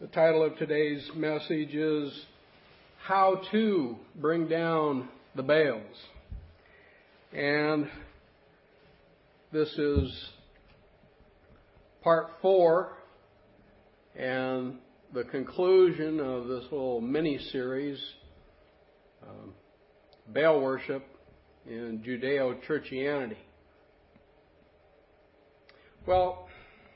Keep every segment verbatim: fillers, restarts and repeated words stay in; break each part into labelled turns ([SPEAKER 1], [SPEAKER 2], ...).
[SPEAKER 1] The title of today's message is How to Bring Down the Baals. And this is part four and the conclusion of this little mini-series, um, Baal worship in Judeo-Churchianity. Well,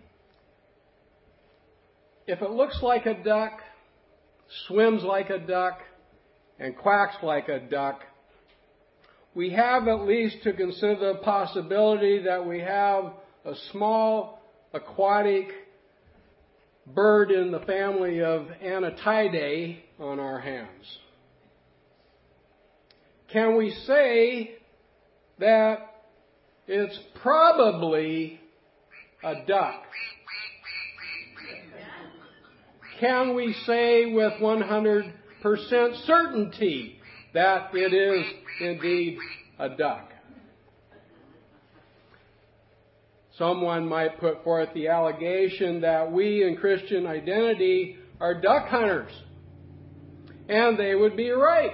[SPEAKER 1] if it looks like a duck, swims like a duck, and quacks like a duck, we have at least to consider the possibility that we have a small aquatic bird in the family of Anatidae on our hands. Can we say that it's probably a duck? Can we say with one hundred percent certainty that it is indeed a duck? Someone might put forth the allegation that we in Christian identity are duck hunters. And they would be right.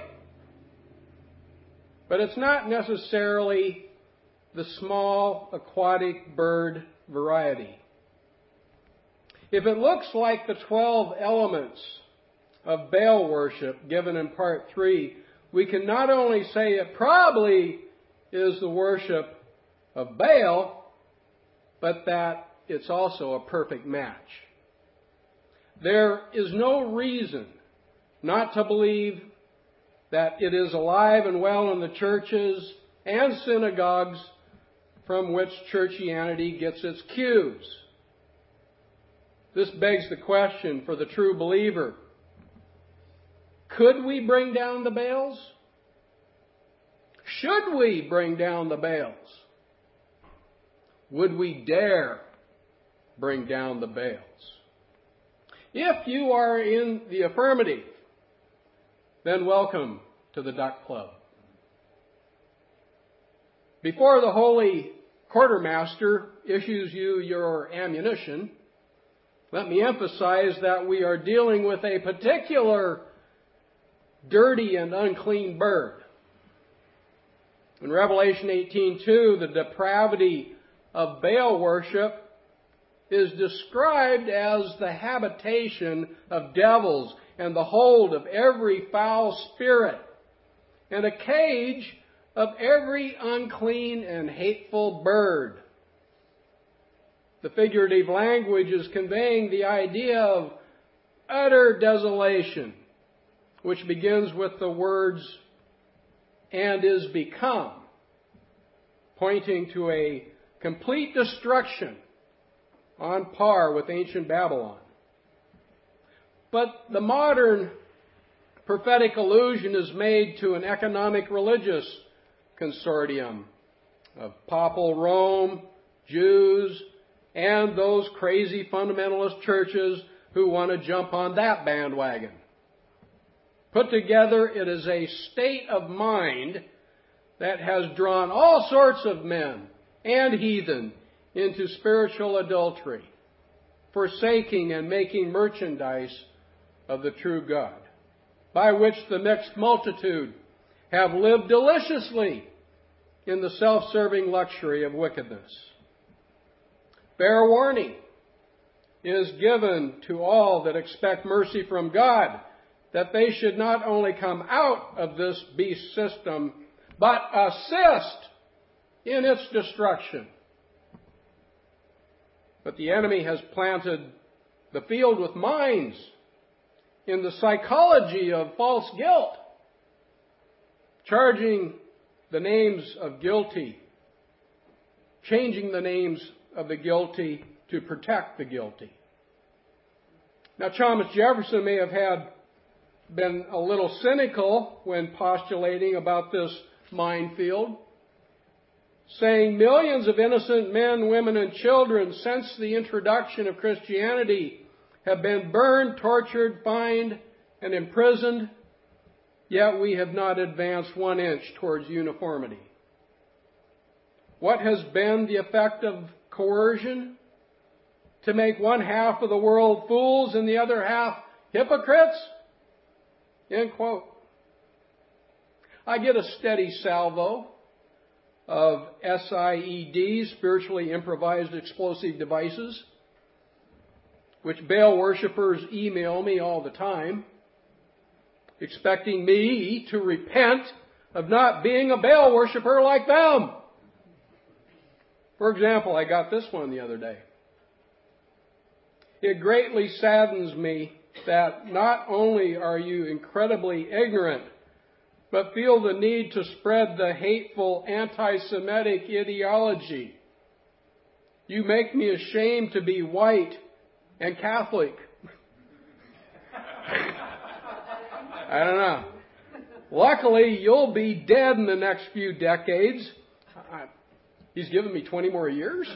[SPEAKER 1] But it's not necessarily the small aquatic bird variety. If it looks like the twelve elements of Baal worship given in part three, we can not only say it probably is the worship of Baal, but that it's also a perfect match. There is no reason not to believe that it is alive and well in the churches and synagogues from which churchianity gets its cues. This begs the question for the true believer. Could we bring down the Baals? Should we bring down the Baals? Would we dare bring down the Baals? If you are in the affirmative, then welcome to the Duck Club. Before the holy quartermaster issues you your ammunition, let me emphasize that we are dealing with a particular dirty and unclean bird. In Revelation eighteen two, the depravity of Baal worship is described as the habitation of devils and the hold of every foul spirit and a cage of every unclean and hateful bird. The figurative language is conveying the idea of utter desolation, which begins with the words, and is become, pointing to a complete destruction on par with ancient Babylon. But the modern prophetic allusion is made to an economic religious consortium of Papal Rome, Jews, and those crazy fundamentalist churches who want to jump on that bandwagon. Put together, it is a state of mind that has drawn all sorts of men and heathen into spiritual adultery, forsaking and making merchandise of the true God, by which the mixed multitude have lived deliciously in the self-serving luxury of wickedness. Fair warning is given to all that expect mercy from God, that they should not only come out of this beast system, but assist in its destruction. But the enemy has planted the field with mines in the psychology of false guilt, charging the names of guilty, changing the names of the guilty to protect the guilty. Now, Thomas Jefferson may have had been a little cynical when postulating about this minefield, saying millions of innocent men, women, and children since the introduction of Christianity have been burned, tortured, fined, and imprisoned, yet we have not advanced one inch towards uniformity. What has been the effect of coercion? to make one half of the world fools and the other half hypocrites? End quote. I get a steady salvo of S I E Ds, spiritually improvised explosive devices, which Baal worshippers email me all the time, expecting me to repent of not being a Baal worshipper like them. For example, I got this one the other day. It greatly saddens me that not only are you incredibly ignorant, but feel the need to spread the hateful anti-Semitic ideology. You make me ashamed to be white and Catholic. I don't know. Luckily, you'll be dead in the next few decades. He's given me twenty more years?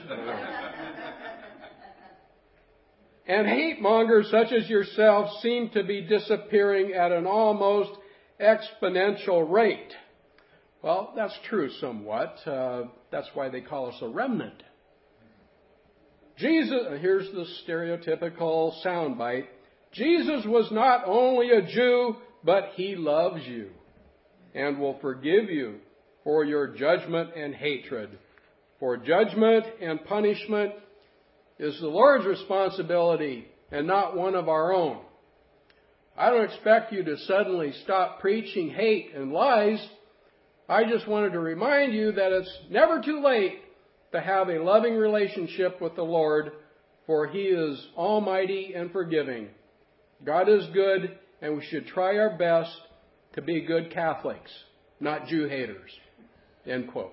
[SPEAKER 1] And hate mongers such as yourself seem to be disappearing at an almost exponential rate. Well, that's true somewhat. Uh, that's why they call us a remnant. Jesus, here's the stereotypical soundbite. Jesus was not only a Jew, but he loves you and will forgive you for your judgment and hatred. For judgment and punishment is the Lord's responsibility and not one of our own. I don't expect you to suddenly stop preaching hate and lies. I just wanted to remind you that it's never too late to have a loving relationship with the Lord, for He is almighty and forgiving. God is good, and we should try our best to be good Catholics, not Jew haters. End quote.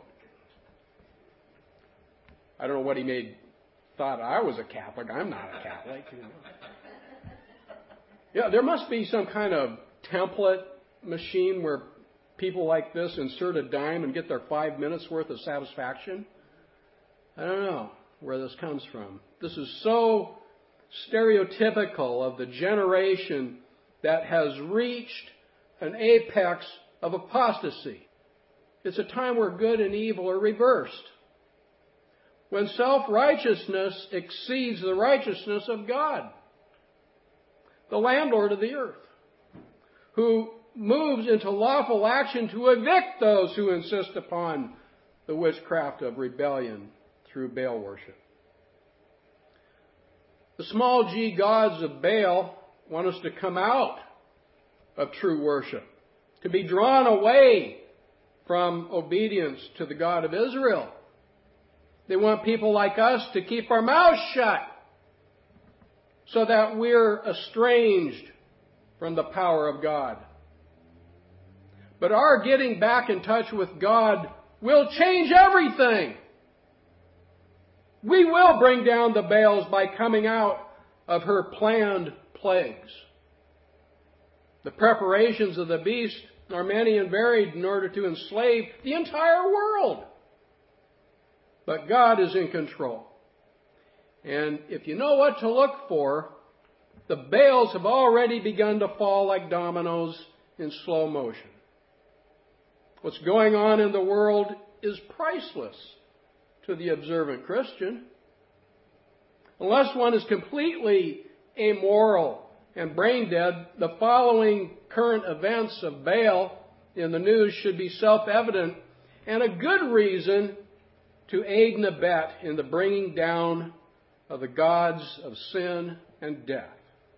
[SPEAKER 1] I don't know what he made thought I was a Catholic. I'm not a Catholic. You know. Yeah, there must be some kind of template machine where people like this insert a dime and get their five minutes worth of satisfaction. I don't know where this comes from. This is so stereotypical of the generation that has reached an apex of apostasy. It's a time where good and evil are reversed. When self-righteousness exceeds the righteousness of God, the landlord of the earth, who moves into lawful action to evict those who insist upon the witchcraft of rebellion through Baal worship. The small g gods of Baal want us to come out of true worship, to be drawn away from obedience to the God of Israel. They want people like us to keep our mouths shut so that we're estranged from the power of God. But our getting back in touch with God will change everything. We will bring down the Baals by coming out of her planned plagues. The preparations of the beast are many and varied in order to enslave the entire world. But God is in control. And if you know what to look for, the Baals have already begun to fall like dominoes in slow motion. What's going on in the world is priceless to the observant Christian. Unless one is completely amoral and brain dead, the following current events of Baal in the news should be self-evident and a good reason to aid and abet in the bringing down of the gods of sin and death.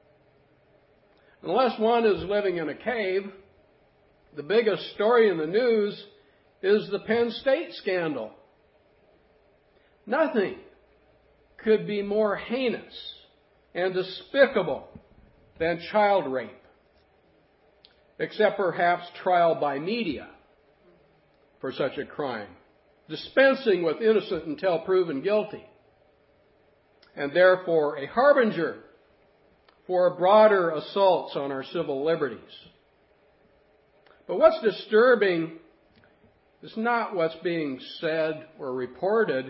[SPEAKER 1] Unless one is living in a cave, the biggest story in the news is the Penn State scandal. Nothing could be more heinous and despicable than child rape, except perhaps trial by media for such a crime, dispensing with innocent until proven guilty, and therefore a harbinger for broader assaults on our civil liberties. But what's disturbing is not what's being said or reported.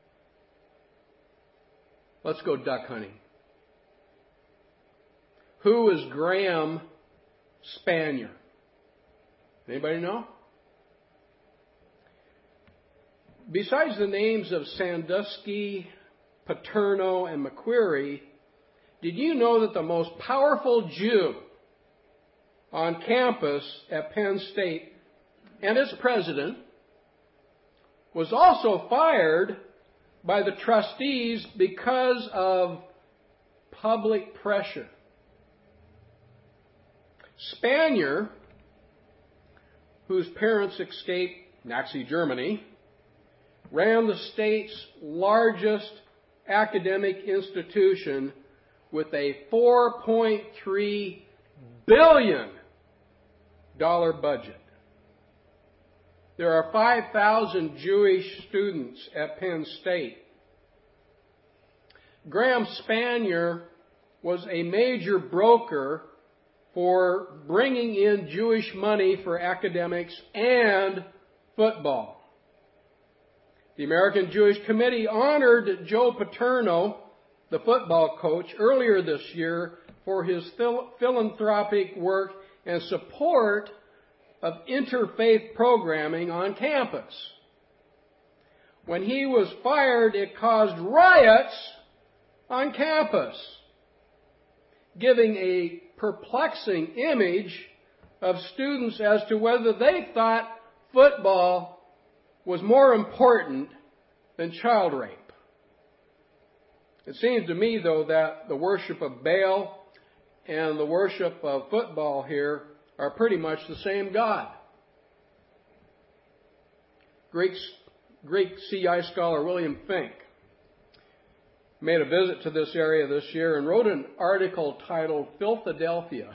[SPEAKER 1] Let's go duck hunting. Who is Graham Spanier? Anybody know? Besides the names of Sandusky, Paterno, and McQuarrie, did you know that the most powerful Jew on campus at Penn State and its president was also fired by the trustees because of public pressure? Spanier, whose parents escaped Nazi Germany, ran the state's largest academic institution with a four point three billion dollars budget. There are five thousand Jewish students at Penn State. Graham Spanier was a major broker for bringing in Jewish money for academics and football. The American Jewish Committee honored Joe Paterno, the football coach, earlier this year for his phil- philanthropic work and support of interfaith programming on campus. When he was fired, it caused riots on campus, giving a perplexing image of students as to whether they thought football was more important than child rape. It seems to me, though, that the worship of Baal and the worship of football here are pretty much the same God. Greek, Greek C I scholar William Fink made a visit to this area this year and wrote an article titled Philadelphia,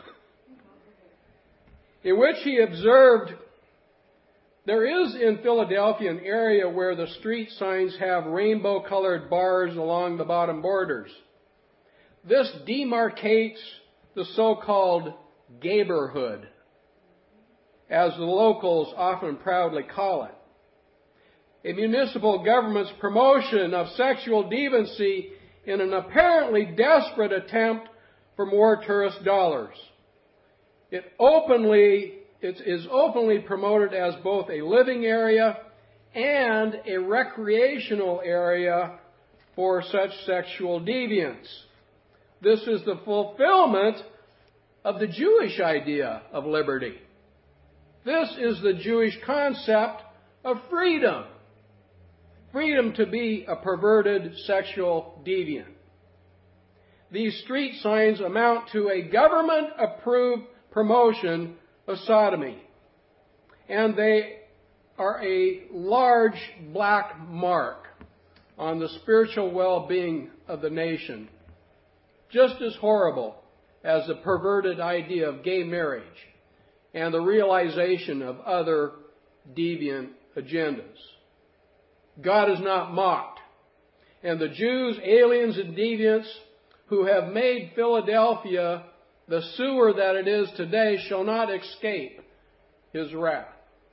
[SPEAKER 1] in which he observed there is in Philadelphia an area where the street signs have rainbow-colored bars along the bottom borders. This demarcates the so-called gayborhood, as the locals often proudly call it. A municipal government's promotion of sexual deviancy in an apparently desperate attempt for more tourist dollars. It openly It is openly promoted as both a living area and a recreational area for such sexual deviance. This is the fulfillment of the Jewish idea of liberty. This is the Jewish concept of freedom. Freedom to be a perverted sexual deviant. These street signs amount to a government-approved promotion of sodomy, and they are a large black mark on the spiritual well-being of the nation, just as horrible as the perverted idea of gay marriage and the realization of other deviant agendas. God is not mocked, and the Jews, aliens, and deviants who have made Philadelphia the sewer that it is today shall not escape His wrath.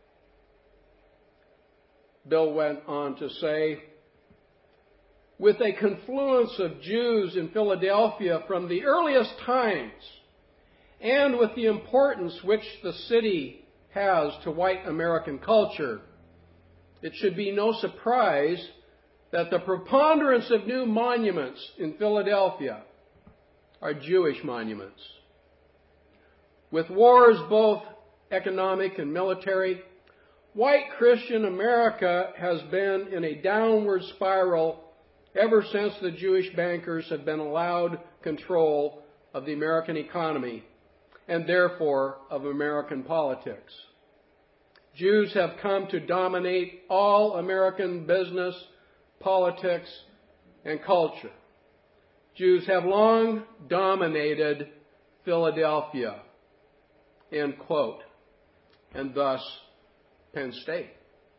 [SPEAKER 1] Bill went on to say, with a confluence of Jews in Philadelphia from the earliest times, and with the importance which the city has to white American culture, it should be no surprise that the preponderance of new monuments in Philadelphia are Jewish monuments. With wars both economic and military, white Christian America has been in a downward spiral ever since the Jewish bankers have been allowed control of the American economy and therefore of American politics. Jews have come to dominate all American business, politics, and culture. Jews have long dominated Philadelphia, end quote, and thus Penn State.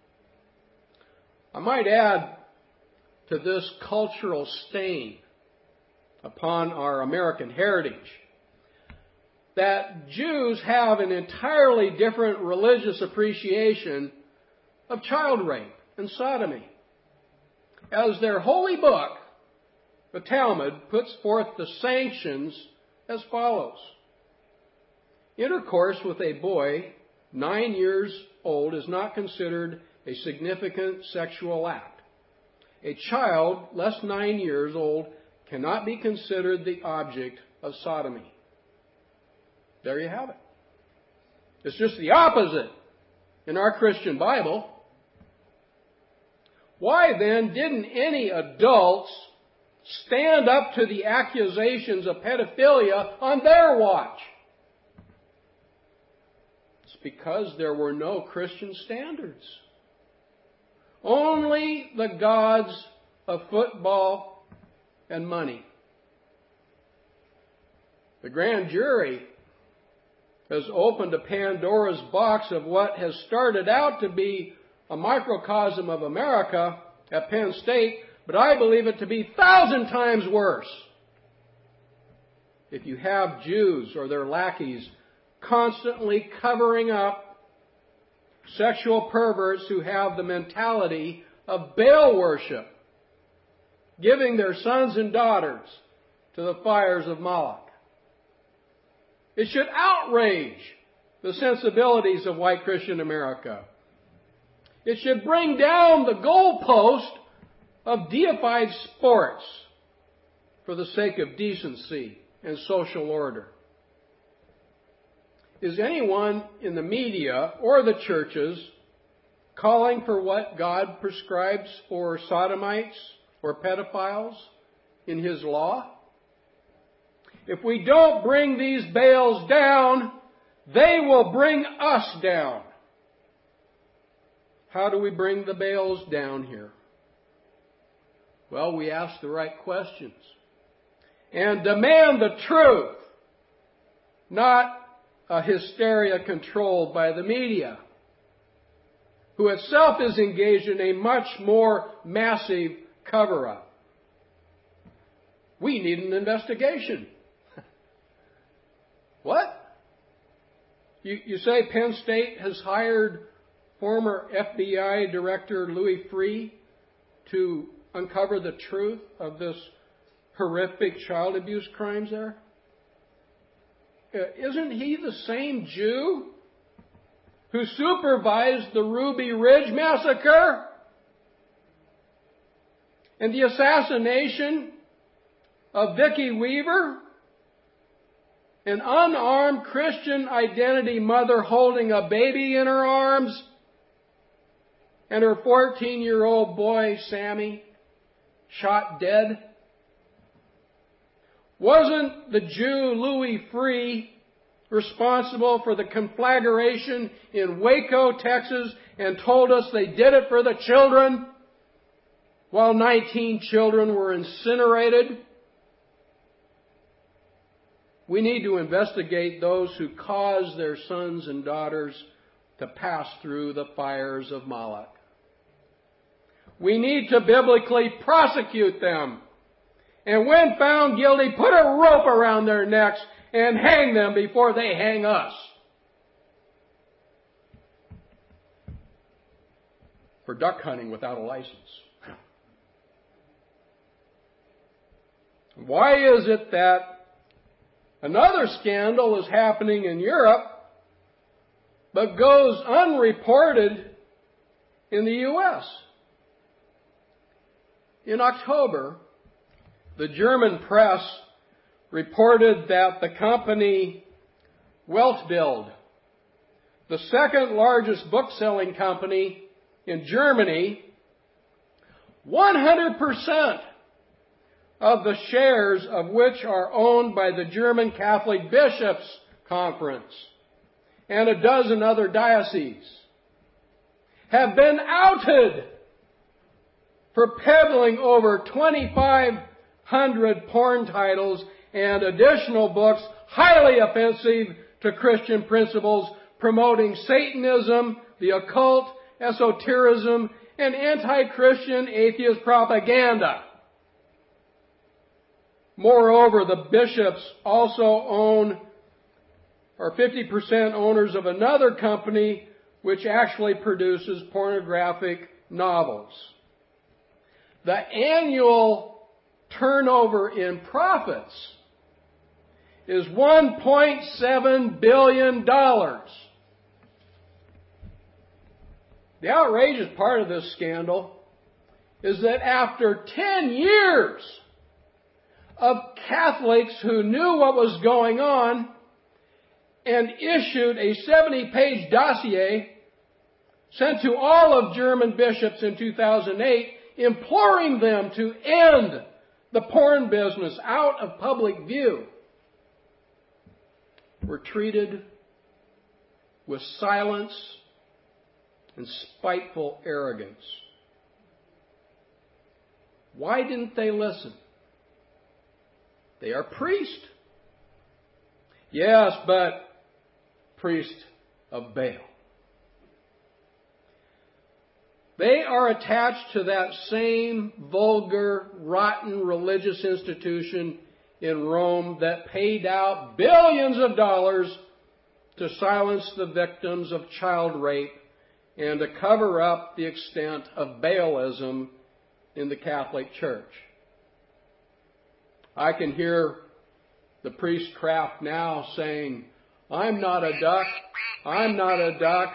[SPEAKER 1] I might add to this cultural stain upon our American heritage that Jews have an entirely different religious appreciation of child rape and sodomy. As their holy book, the Talmud, puts forth the sanctions as follows. Intercourse with a boy nine years old is not considered a significant sexual act. A child less than nine years old cannot be considered the object of sodomy. There you have it. It's just the opposite in our Christian Bible. Why then didn't any adults stand up to the accusations of pedophilia on their watch? It's because there were no Christian standards. Only the gods of football and money. The grand jury has opened a Pandora's box of what has started out to be a microcosm of America at Penn State, but I believe it to be a thousand times worse. If you have Jews or their lackeys constantly covering up sexual perverts who have the mentality of Baal worship, giving their sons and daughters to the fires of Moloch. It should outrage the sensibilities of white Christian America. It should bring down the goalpost of deified sports for the sake of decency and social order. Is anyone in the media or the churches calling for what God prescribes for sodomites or pedophiles in His law? If we don't bring these Baals down, they will bring us down. How do we bring the Baals down here? Well, we ask the right questions and demand the truth, not a hysteria controlled by the media, who itself is engaged in a much more massive cover-up. We need an investigation. What? You, you say Penn State has hired former F B I Director Louis Freeh to uncover the truth of this horrific child abuse crimes there? Uh, isn't he the same Jew who supervised the Ruby Ridge massacre and the assassination of Vicki Weaver? An unarmed Christian identity mother holding a baby in her arms, and her fourteen-year-old boy, Sammy, shot dead. Wasn't the Jew Louis Freeh responsible for the conflagration in Waco, Texas, and told us they did it for the children, while nineteen children were incinerated? We need to investigate those who cause their sons and daughters to pass through the fires of Moloch. We need to biblically prosecute them. And when found guilty, put a rope around their necks and hang them before they hang us. For duck hunting without a license. Why is it that another scandal is happening in Europe, but goes unreported in the U S? In October, the German press reported that the company Weltbild, the second largest book-selling company in Germany, one hundred percent of the shares of which are owned by the German Catholic Bishops' Conference and a dozen other dioceses, have been outed for peddling over twenty-five hundred porn titles and additional books highly offensive to Christian principles, promoting Satanism, the occult, esotericism, and anti-Christian atheist propaganda. Moreover, the bishops also own, are fifty percent owners of another company which actually produces pornographic novels. The annual turnover in profits is one point seven billion dollars. The outrageous part of this scandal is that after ten years of Catholics who knew what was going on and issued a seventy-page dossier sent to all of German bishops in two thousand eight, imploring them to end the porn business out of public view, were treated with silence and spiteful arrogance. Why didn't they listen? They are priests. Yes, but priest of Baal. They are attached to that same vulgar, rotten religious institution in Rome that paid out billions of dollars to silence the victims of child rape and to cover up the extent of Baalism in the Catholic Church. I can hear the priestcraft now saying, "I'm not a duck, I'm not a duck."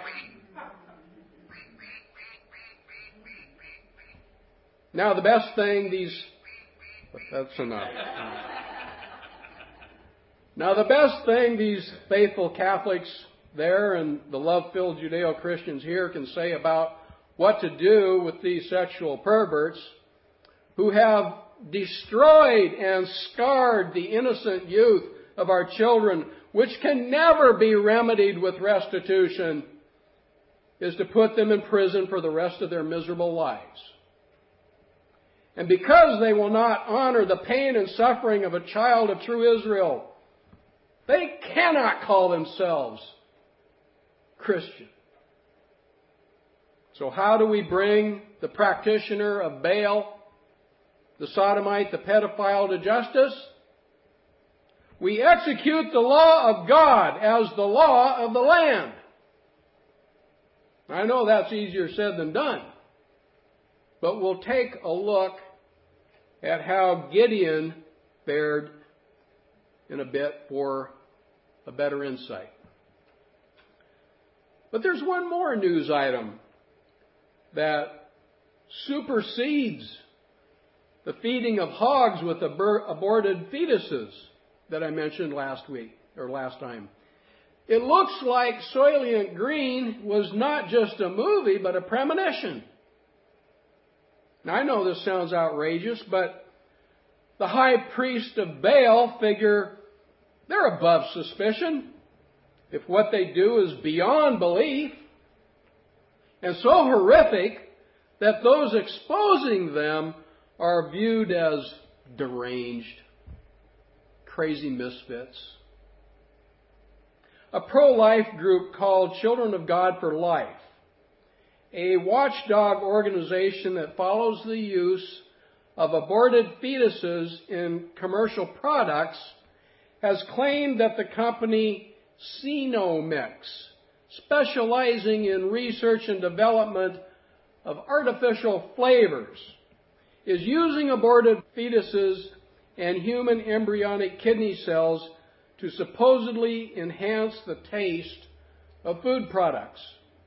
[SPEAKER 1] Now the best thing these... That's enough. Now the best thing these faithful Catholics there and the love-filled Judeo-Christians here can say about what to do with these sexual perverts who have destroyed and scarred the innocent youth of our children, which can never be remedied with restitution, is to put them in prison for the rest of their miserable lives. And because they will not honor the pain and suffering of a child of true Israel, they cannot call themselves Christian. So how do we bring the practitioner of Baal, the sodomite, the pedophile to justice? We execute the law of God as the law of the land. I know that's easier said than done. But we'll take a look at how Gideon fared in a bit for a better insight. But there's one more news item that supersedes the feeding of hogs with abor- aborted fetuses that I mentioned last week, or last time. It looks like Soylent Green was not just a movie, but a premonition. Now, I know this sounds outrageous, but the high priest of Baal figure they're above suspicion if what they do is beyond belief and so horrific that those exposing them are viewed as deranged, crazy misfits. A pro-life group called Children of God for Life, a watchdog organization that follows the use of aborted fetuses in commercial products, has claimed that the company Xenomix, specializing in research and development of artificial flavors, is using aborted fetuses and human embryonic kidney cells to supposedly enhance the taste of food products.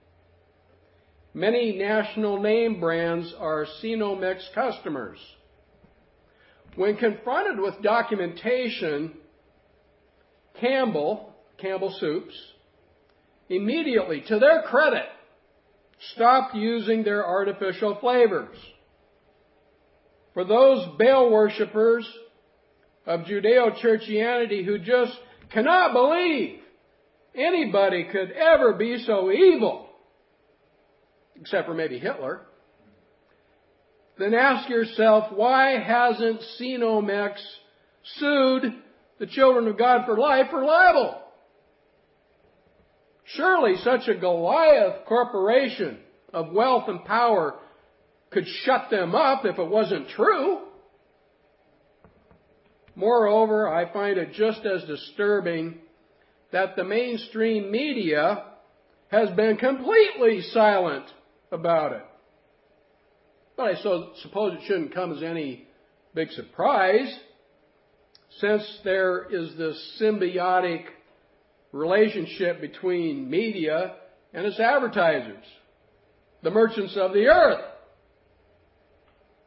[SPEAKER 1] Many national name brands are Xenomix customers. When confronted with documentation, Campbell, Campbell Soups, immediately, to their credit, stopped using their artificial flavors. For those Baal worshippers of Judeo-Churchianity who just cannot believe anybody could ever be so evil, except for maybe Hitler, then ask yourself, why hasn't Xenomix sued the Children of God for Life for libel? Surely such a Goliath corporation of wealth and power could shut them up if it wasn't true. Moreover, I find it just as disturbing that the mainstream media has been completely silent about it. But I so suppose it shouldn't come as any big surprise, since there is this symbiotic relationship between media and its advertisers, the merchants of the earth.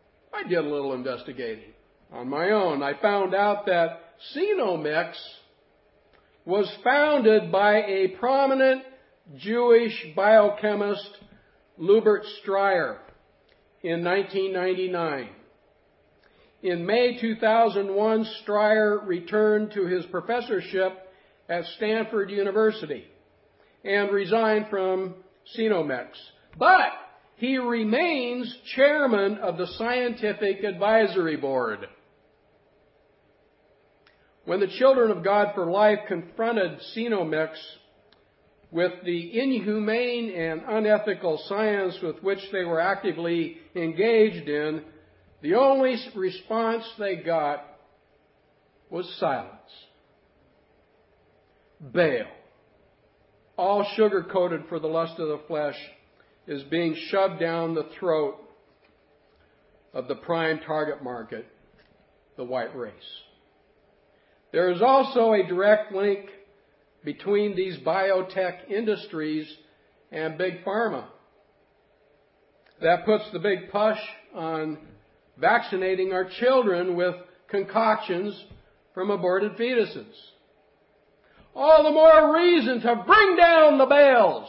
[SPEAKER 1] I did a little investigating on my own. I found out that Xenomix was founded by a prominent Jewish biochemist, Lubert Stryer, in nineteen ninety-nine. In May two thousand one, Stryer returned to his professorship at Stanford University and resigned from Xenomix. But he remains chairman of the Scientific Advisory Board. When the Children of God for Life confronted Xenomix with the inhumane and unethical science with which they were actively engaged in, the only response they got was silence. Baal, all sugar-coated for the lust of the flesh, is being shoved down the throat of the prime target market, the white race. There is also a direct link between these biotech industries and Big Pharma. That puts the big push on vaccinating our children with concoctions from aborted fetuses. All the more reason to bring down the Baals.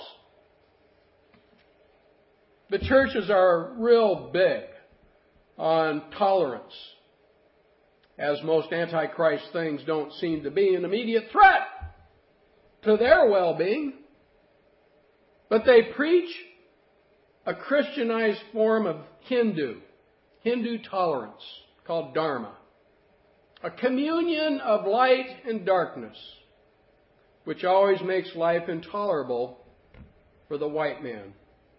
[SPEAKER 1] The churches are real big on tolerance, as most Antichrist things don't seem to be an immediate threat to their well-being. But they preach a Christianized form of Hindu, Hindu tolerance called Dharma, a communion of light and darkness, which always makes life intolerable for the white man.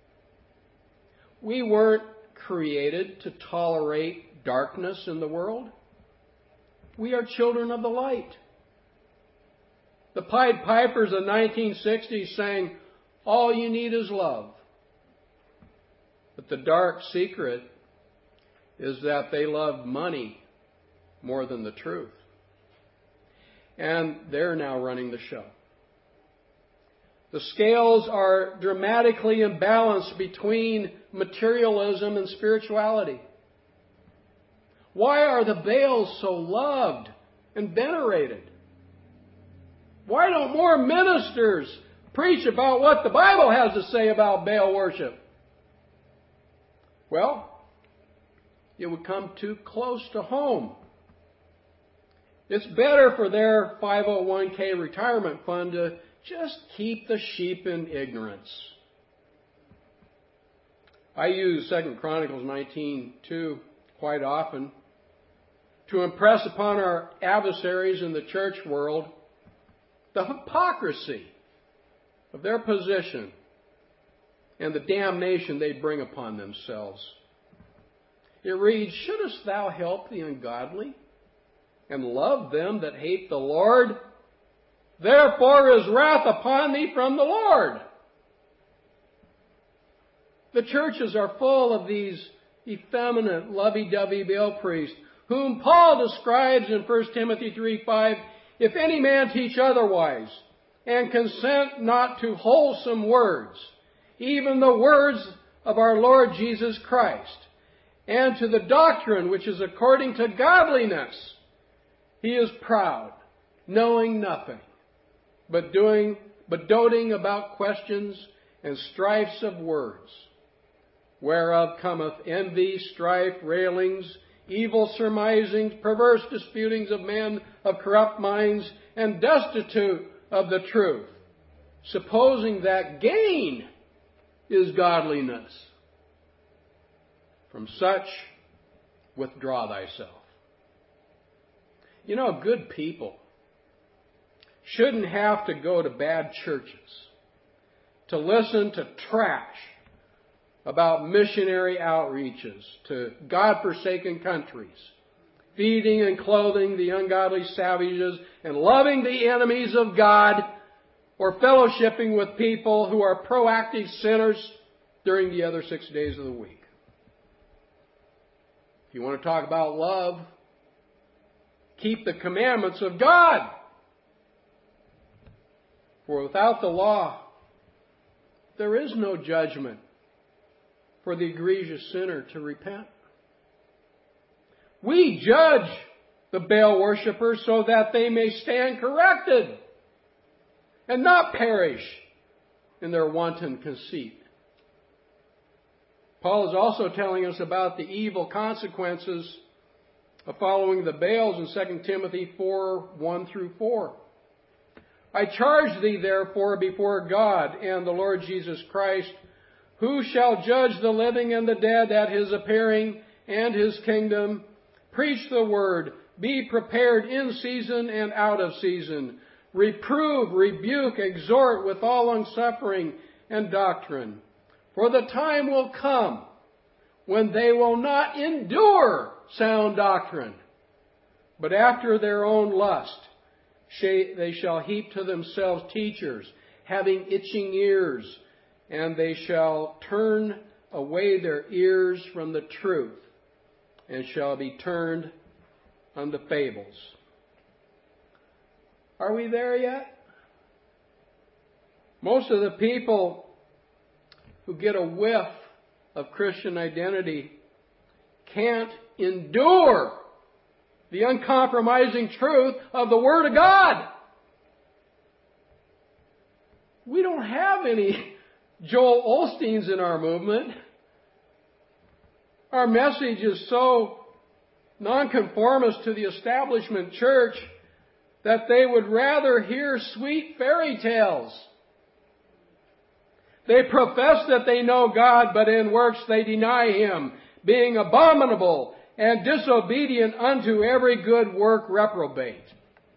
[SPEAKER 1] We weren't created to tolerate darkness in the world. We are children of the light. The Pied Pipers of the nineteen sixties sang, "All you need is love." But the dark secret is that they love money more than the truth. And they're now running the show. The scales are dramatically imbalanced between materialism and spirituality. Why are the Baals so loved and venerated? Why don't more ministers preach about what the Bible has to say about Baal worship? Well, it would come too close to home. It's better for their five oh one k retirement fund to just keep the sheep in ignorance. I use Second Chronicles nineteen two quite often to impress upon our adversaries in the church world the hypocrisy of their position and the damnation they bring upon themselves. It reads, "Shouldest thou help the ungodly and love them that hate the Lord? Therefore is wrath upon thee from the Lord." The churches are full of these effeminate, lovey-dovey Baal priests, whom Paul describes in First Timothy three five, "If any man teach otherwise, and consent not to wholesome words, even the words of our Lord Jesus Christ, and to the doctrine which is according to godliness, he is proud, knowing nothing, but doing, but doting about questions and strifes of words, whereof cometh envy, strife, railings, evil surmisings, perverse disputings of men of corrupt minds, and destitute of the truth, supposing that gain is godliness. From such withdraw thyself." You know, good people shouldn't have to go to bad churches to listen to trash about missionary outreaches to God-forsaken countries, feeding and clothing the ungodly savages and loving the enemies of God, or fellowshipping with people who are proactive sinners during the other six days of the week. If you want to talk about love, keep the commandments of God. For without the law, there is no judgment for the egregious sinner to repent. We judge the Baal worshippers so that they may stand corrected and not perish in their wanton conceit. Paul is also telling us about the evil consequences of following the Baals in Second Timothy four, one through four. I charge thee therefore before God and the Lord Jesus Christ, who shall judge the living and the dead at his appearing and his kingdom, preach the word, be prepared in season and out of season, reprove, rebuke, exhort with all longsuffering and doctrine. For the time will come when they will not endure sound doctrine, but after their own lust they shall heap to themselves teachers, having itching ears, and they shall turn away their ears from the truth, and shall be turned unto fables. Are we there yet? Most of the people who get a whiff of Christian identity can't endure the uncompromising truth of the Word of God. We don't have any Joel Osteens in our movement. Our message is so nonconformist to the establishment church that they would rather hear sweet fairy tales. They profess that they know God, but in works they deny Him, being abominable and disobedient unto every good work reprobate.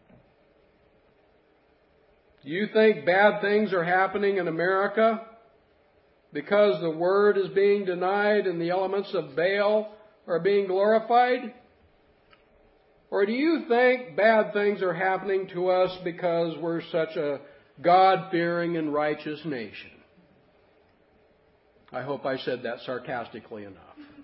[SPEAKER 1] Do you think bad things are happening in America because the Word is being denied and the elements of Baal are being glorified? Or do you think bad things are happening to us because we're such a God-fearing and righteous nation? I hope I said that sarcastically enough.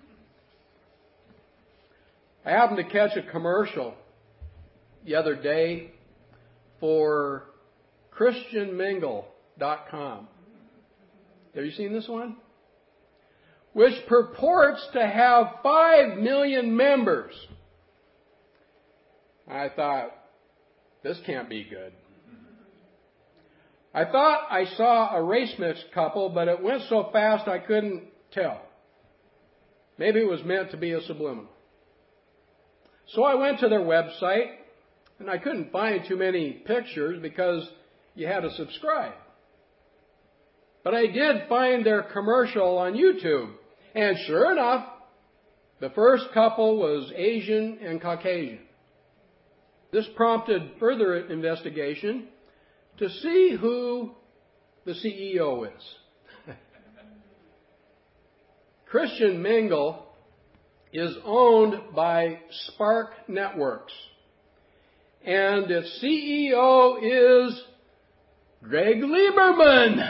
[SPEAKER 1] I happened to catch a commercial the other day for Christian Mingle dot com. Have you seen this one? Which purports to have five million members. I thought, this can't be good. I thought I saw a race mixed couple, but it went so fast I couldn't tell. Maybe it was meant to be a subliminal. So I went to their website, and I couldn't find too many pictures because you had to subscribe. But I did find their commercial on YouTube. And sure enough, the first couple was Asian and Caucasian. This prompted further investigation to see who the C E O is. Christian Mingle is owned by Spark Networks. And its C E O is Greg Lieberman,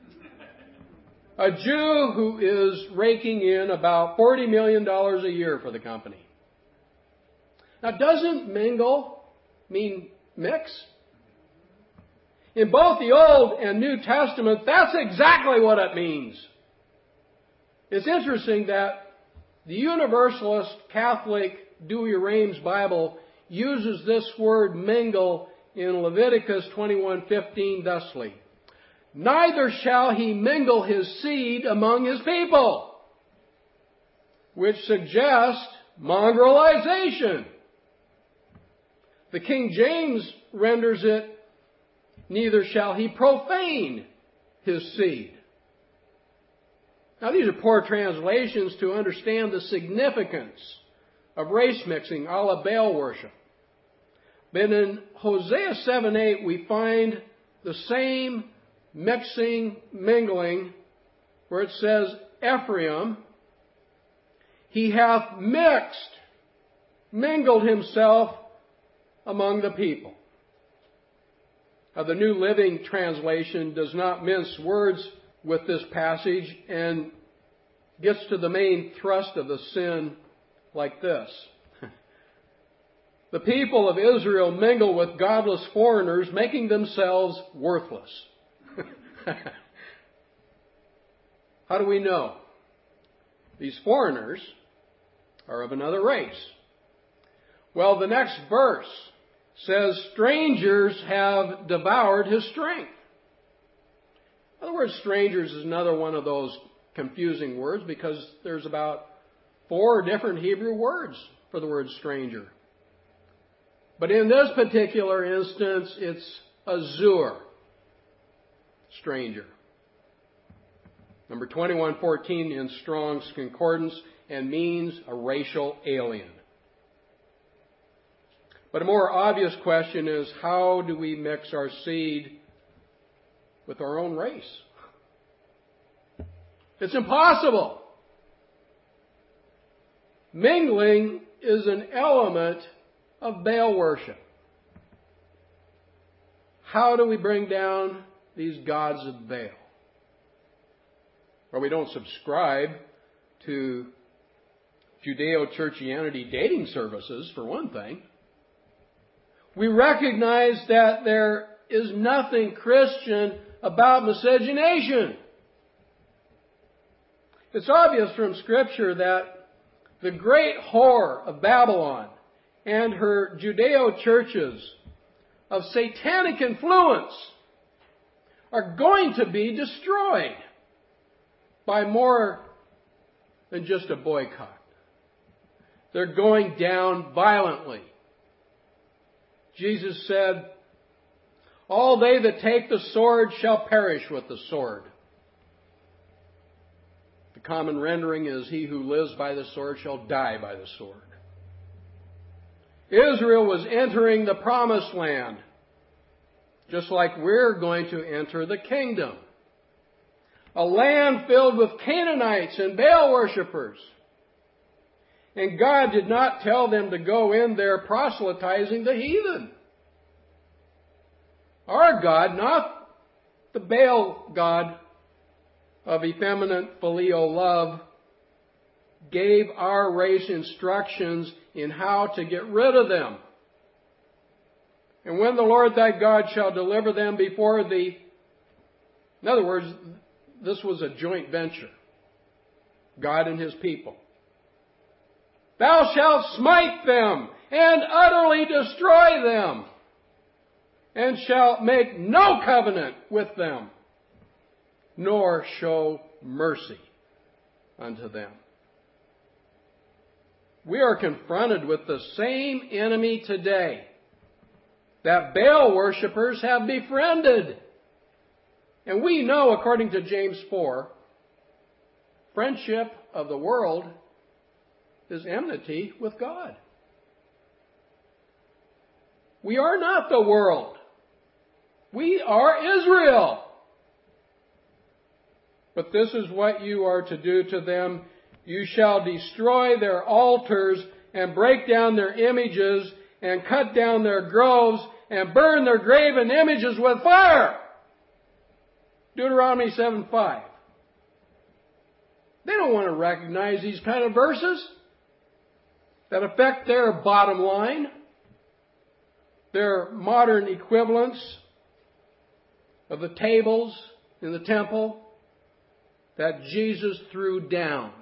[SPEAKER 1] a Jew who is raking in about forty million dollars a year for the company. Now, doesn't mingle mean mix? In both the Old and New Testament, that's exactly what it means. It's interesting that the Universalist Catholic Douay-Rheims Bible uses this word mingle in Leviticus twenty-one fifteen thusly. Neither shall he mingle his seed among his people, which suggests mongrelization. The King James renders it, neither shall he profane his seed. Now, these are poor translations to understand the significance of race mixing, a la Baal worship. But in Hosea seven eight, we find the same mixing, mingling, where it says, Ephraim, he hath mixed, mingled himself among the people. Now, the New Living Translation does not mince words with this passage and gets to the main thrust of the sin like this. The people of Israel mingle with godless foreigners, making themselves worthless. How do we know? These foreigners are of another race. Well, the next verse says, strangers have devoured his strength. In other words, strangers is another one of those confusing words because there's about four different Hebrew words for the word stranger. But in this particular instance, it's azur, stranger. Number twenty-one fourteen in Strong's Concordance, and means a racial alien. But a more obvious question is, how do we mix our seed with our own race? It's impossible. Mingling is an element of Baal worship. How do we bring down these gods of Baal? Well, we don't subscribe to Judeo-Churchianity dating services, for one thing. We recognize that there is nothing Christian about miscegenation. It's obvious from Scripture that the great whore of Babylon and her Judeo-churches of satanic influence are going to be destroyed by more than just a boycott. They're going down violently. Jesus said, all they that take the sword shall perish with the sword. The common rendering is, he who lives by the sword shall die by the sword. Israel was entering the promised land, just like we're going to enter the kingdom. A land filled with Canaanites and Baal worshippers. And God did not tell them to go in there proselytizing the heathen. Our God, not the Baal God of effeminate filial love, gave our race instructions in how to get rid of them. And when the Lord thy God shall deliver them before thee, in other words, this was a joint venture, God and his people. Thou shalt smite them and utterly destroy them, and shalt make no covenant with them, nor show mercy unto them. We are confronted with the same enemy today that Baal worshippers have befriended. And we know, according to James four, friendship of the world is enmity with God. We are not the world. We are Israel. But this is what you are to do to them. You shall destroy their altars and break down their images and cut down their groves and burn their graven images with fire. Deuteronomy seven five. They don't want to recognize these kind of verses that affect their bottom line, their modern equivalents of the tables in the temple that Jesus threw down.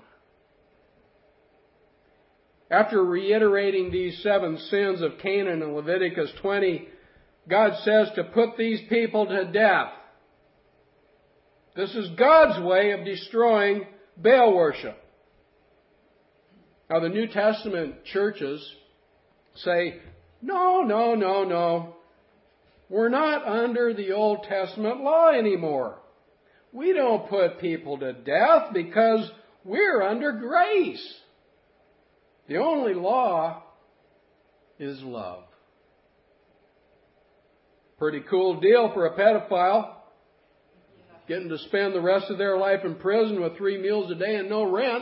[SPEAKER 1] After reiterating these seven sins of Canaan in Leviticus twenty, God says to put these people to death. This is God's way of destroying Baal worship. Now, the New Testament churches say, no, no, no, no. We're not under the Old Testament law anymore. We don't put people to death because we're under grace. The only law is love. Pretty cool deal for a pedophile. Getting to spend the rest of their life in prison with three meals a day and no rent.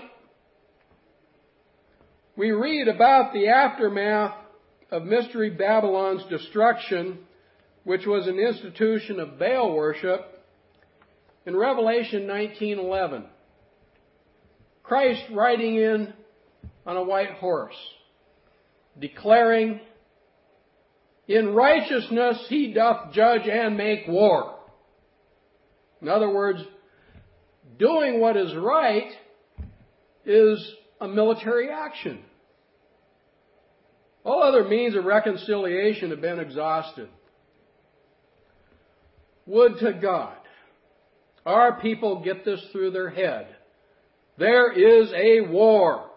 [SPEAKER 1] We read about the aftermath of Mystery Babylon's destruction, which was an institution of Baal worship, in Revelation nineteen eleven. Christ riding in on a white horse, declaring, in righteousness he doth judge and make war. In other words, doing what is right is a military action. All other means of reconciliation have been exhausted. Would to God our people get this through their head. There is a war.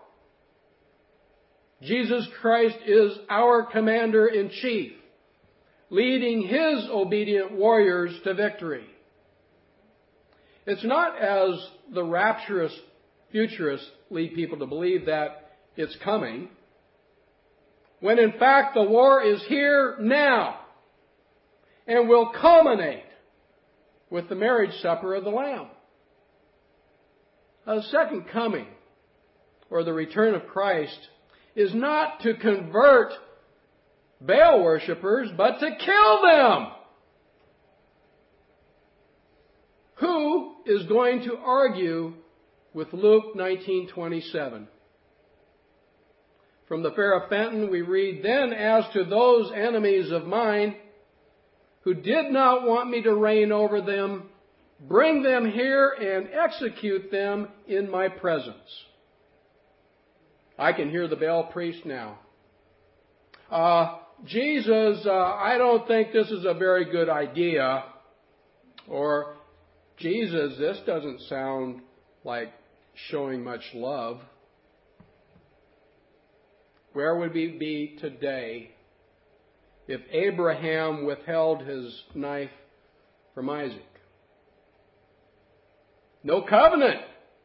[SPEAKER 1] Jesus Christ is our commander-in-chief, leading His obedient warriors to victory. It's not as the rapturous futurists lead people to believe that it's coming, when in fact the war is here now and will culminate with the marriage supper of the Lamb. The second coming, or the return of Christ, is not to convert Baal worshippers, but to kill them. Who is going to argue with Luke nineteen twenty-seven? From the Fair of Fenton we read, "Then as to those enemies of mine who did not want me to reign over them, bring them here and execute them in my presence." I can hear the Baal priest now. Uh, Jesus, uh, I don't think this is a very good idea. Or, Jesus, this doesn't sound like showing much love. Where would we be today if Abraham withheld his knife from Isaac? No covenant.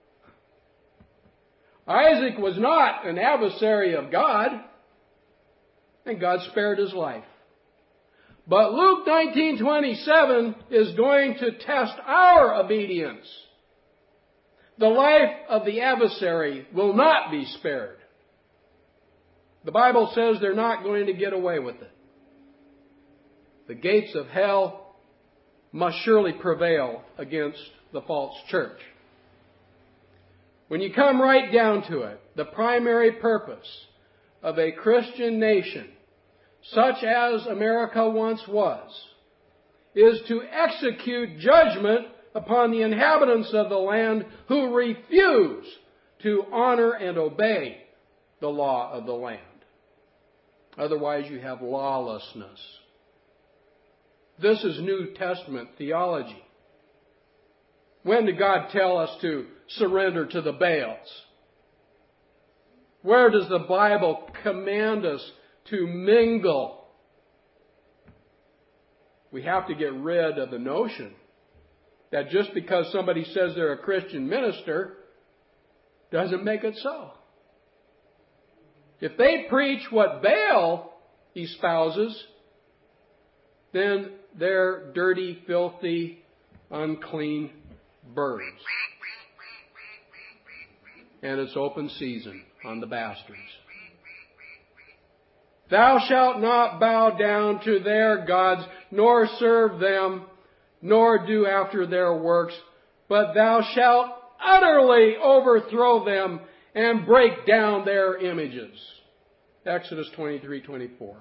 [SPEAKER 1] Isaac was not an adversary of God, and God spared his life. But Luke nineteen twenty-seven is going to test our obedience. The life of the adversary will not be spared. The Bible says they're not going to get away with it. The gates of hell must surely prevail against the false church. When you come right down to it, the primary purpose of a Christian nation, such as America once was, is to execute judgment upon the inhabitants of the land who refuse to honor and obey the law of the land. Otherwise, you have lawlessness. This is New Testament theology. When did God tell us to surrender to the Baals? Where does the Bible command us to mingle? We have to get rid of the notion that just because somebody says they're a Christian minister doesn't make it so. If they preach what Baal espouses, then they're dirty, filthy, unclean birds. And it's open season on the bastards. Thou shalt not bow down to their gods, nor serve them, nor do after their works, but thou shalt utterly overthrow them and break down their images. Exodus twenty-three twenty-four.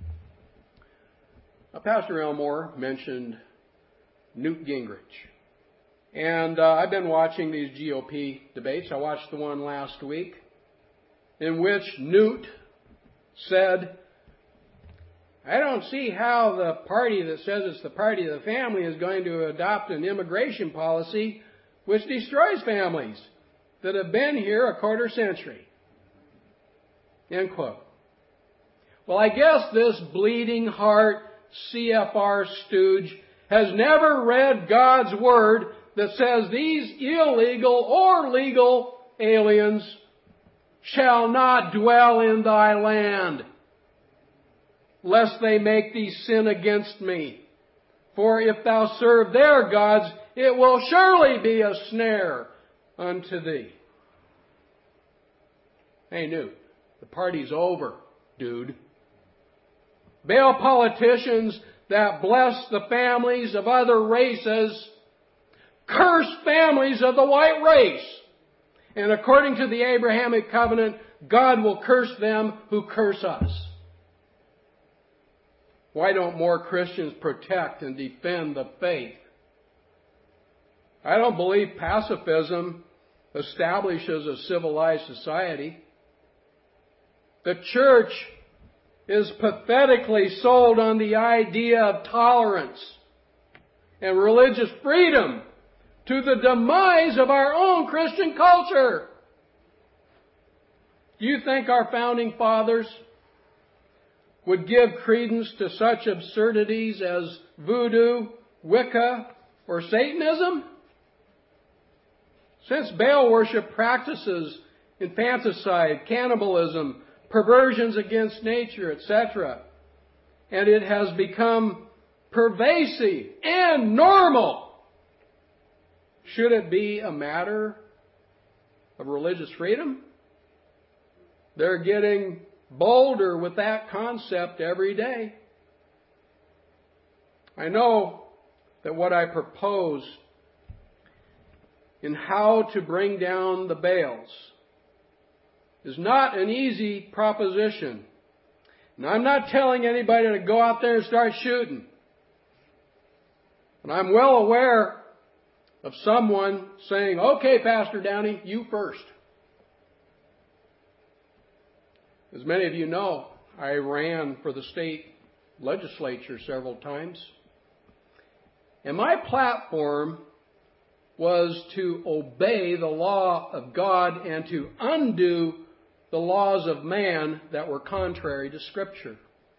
[SPEAKER 1] Now, Pastor Elmore mentioned Newt Gingrich. And uh, I've been watching these G O P debates. I watched the one last week in which Newt said, I don't see how the party that says it's the party of the family is going to adopt an immigration policy which destroys families that have been here a quarter century. End quote. Well, I guess this bleeding heart C F R stooge has never read God's Word that says these illegal or legal aliens shall not dwell in thy land, lest they make thee sin against me. For if thou serve their gods, it will surely be a snare unto thee. Hey, Newt, the party's over, dude. Baal politicians that bless the families of other races curse families of the white race. And according to the Abrahamic covenant, God will curse them who curse us. Why don't more Christians protect and defend the faith? I don't believe pacifism establishes a civilized society. The church is pathetically sold on the idea of tolerance and religious freedom to the demise of our own Christian culture. Do you think our founding fathers would give credence to such absurdities as voodoo, Wicca, or Satanism? Since Baal worship practices infanticide, cannibalism, perversions against nature, et cetera, and it has become pervasive and normal, should it be a matter of religious freedom? They're getting bolder with that concept every day. I know that what I propose in how to bring down the Baals is not an easy proposition. And I'm not telling anybody to go out there and start shooting. And I'm well aware of someone saying, "Okay, Pastor Downey, you first." As many of you know, I ran for the state legislature several times. And my platform was to obey the law of God and to undo the laws of man that were contrary to Scripture.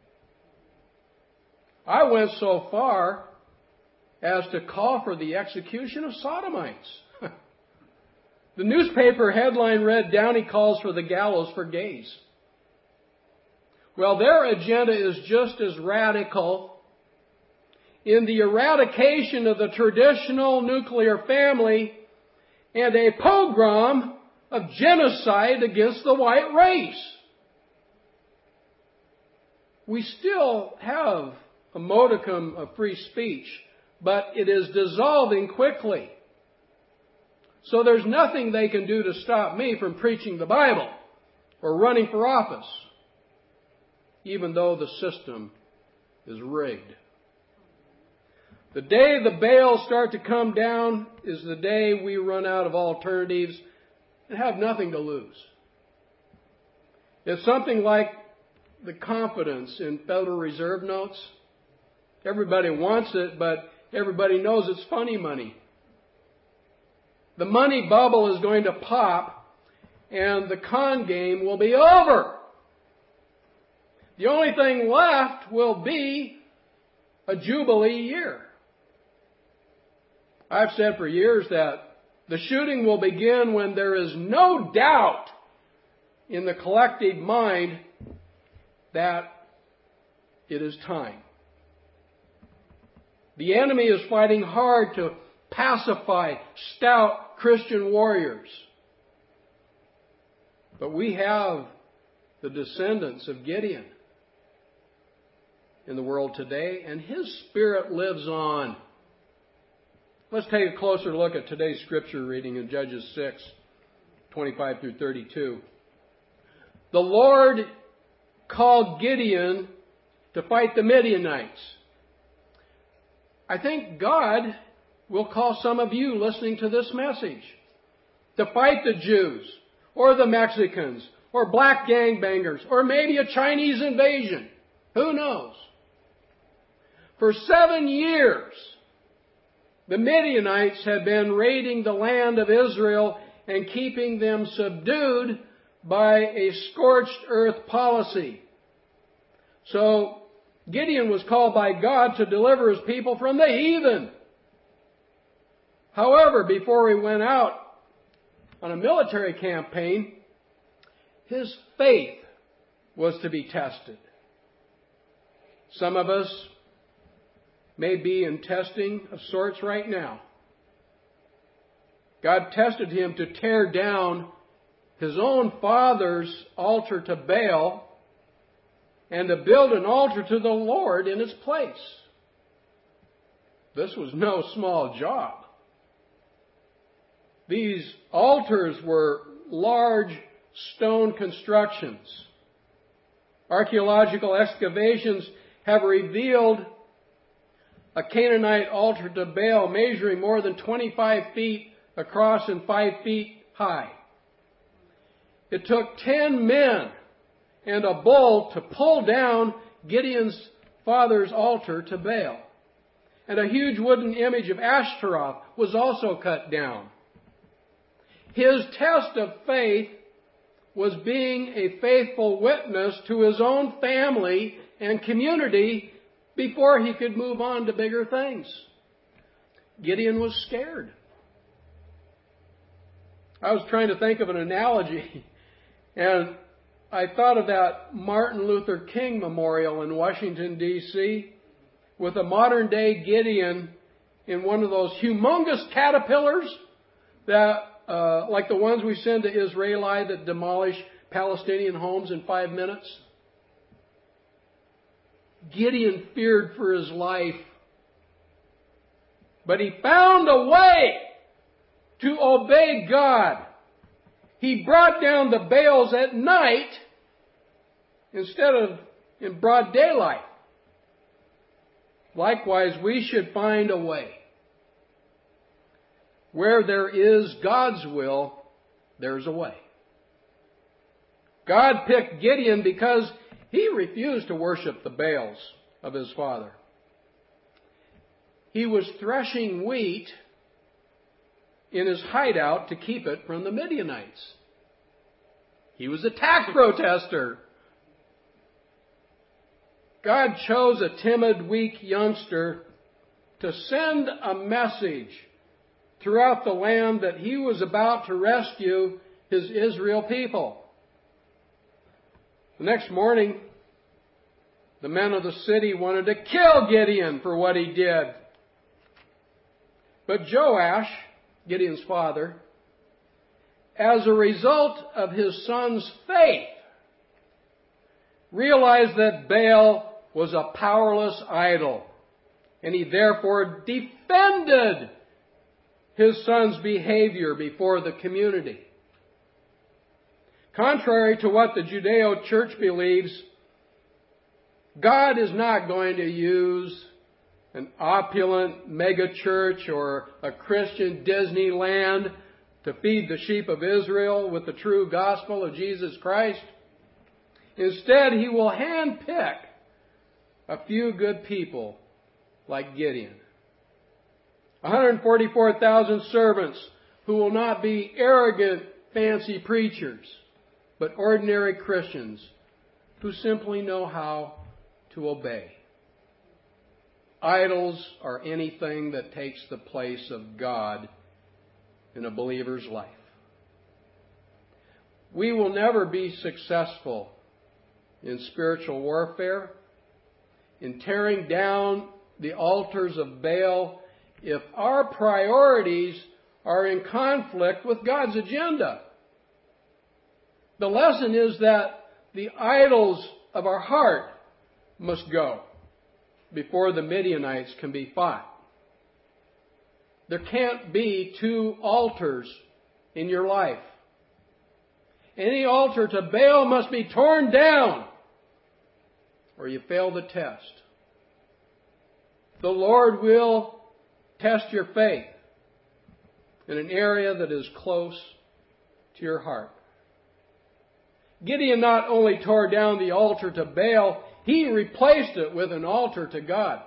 [SPEAKER 1] I went so far as to call for the execution of sodomites. The newspaper headline read, "Downey calls for the gallows for gays." Well, their agenda is just as radical in the eradication of the traditional nuclear family and a pogrom of genocide against the white race. We still have a modicum of free speech, but it is dissolving quickly. So there's nothing they can do to stop me from preaching the Bible or running for office, even though the system is rigged. The day the Baals start to come down is the day we run out of alternatives and have nothing to lose. It's something like the confidence in Federal Reserve notes. Everybody wants it, but everybody knows it's funny money. The money bubble is going to pop, and the con game will be over. The only thing left will be a Jubilee year. I've said for years that the shooting will begin when there is no doubt in the collective mind that it is time. The enemy is fighting hard to pacify stout Christian warriors. But we have the descendants of Gideon in the world today, and his spirit lives on. Let's take a closer look at today's scripture reading in Judges six, twenty-five through thirty-two. The Lord called Gideon to fight the Midianites. I think God will call some of you listening to this message to fight the Jews or the Mexicans or black gangbangers or maybe a Chinese invasion. Who knows? For seven years, the Midianites had been raiding the land of Israel and keeping them subdued by a scorched earth policy. So Gideon was called by God to deliver his people from the heathen. However, before he went out on a military campaign, his faith was to be tested. Some of us may be in testing of sorts right now. God tested him to tear down his own father's altar to Baal and to build an altar to the Lord in its place. This was no small job. These altars were large stone constructions. Archaeological excavations have revealed a Canaanite altar to Baal measuring more than twenty-five feet across and five feet high. It took ten men and a bull to pull down Gideon's father's altar to Baal. And a huge wooden image of Ashtaroth was also cut down. His test of faith was being a faithful witness to his own family and community before he could move on to bigger things. Gideon was scared. I was trying to think of an analogy, and I thought of that Martin Luther King Memorial in Washington, D C, with a modern-day Gideon in one of those humongous caterpillars that, uh, like the ones we send to Israeli that demolish Palestinian homes in five minutes. Gideon feared for his life, but he found a way to obey God. He brought down the Baals at night instead of in broad daylight. Likewise, we should find a way. Where there is God's will, there's a way. God picked Gideon because he refused to worship the Baals of his father. He was threshing wheat in his hideout to keep it from the Midianites. He was a tax protester. God chose a timid, weak youngster to send a message throughout the land that he was about to rescue his Israel people. The next morning, the men of the city wanted to kill Gideon for what he did. But Joash, Gideon's father, as a result of his son's faith, realized that Baal was a powerless idol, and he therefore defended his son's behavior before the community. Contrary to what the Judeo church believes, God is not going to use an opulent megachurch or a Christian Disneyland to feed the sheep of Israel with the true gospel of Jesus Christ. Instead, He will handpick a few good people like Gideon. one hundred forty-four thousand servants who will not be arrogant, fancy preachers, but ordinary Christians who simply know how to obey. Idols are anything that takes the place of God in a believer's life. We will never be successful in spiritual warfare, in tearing down the altars of Baal, if our priorities are in conflict with God's agenda. The lesson is that the idols of our heart must go before the Midianites can be fought. There can't be two altars in your life. Any altar to Baal must be torn down, or you fail the test. The Lord will test your faith in an area that is close to your heart. Gideon not only tore down the altar to Baal, he replaced it with an altar to God.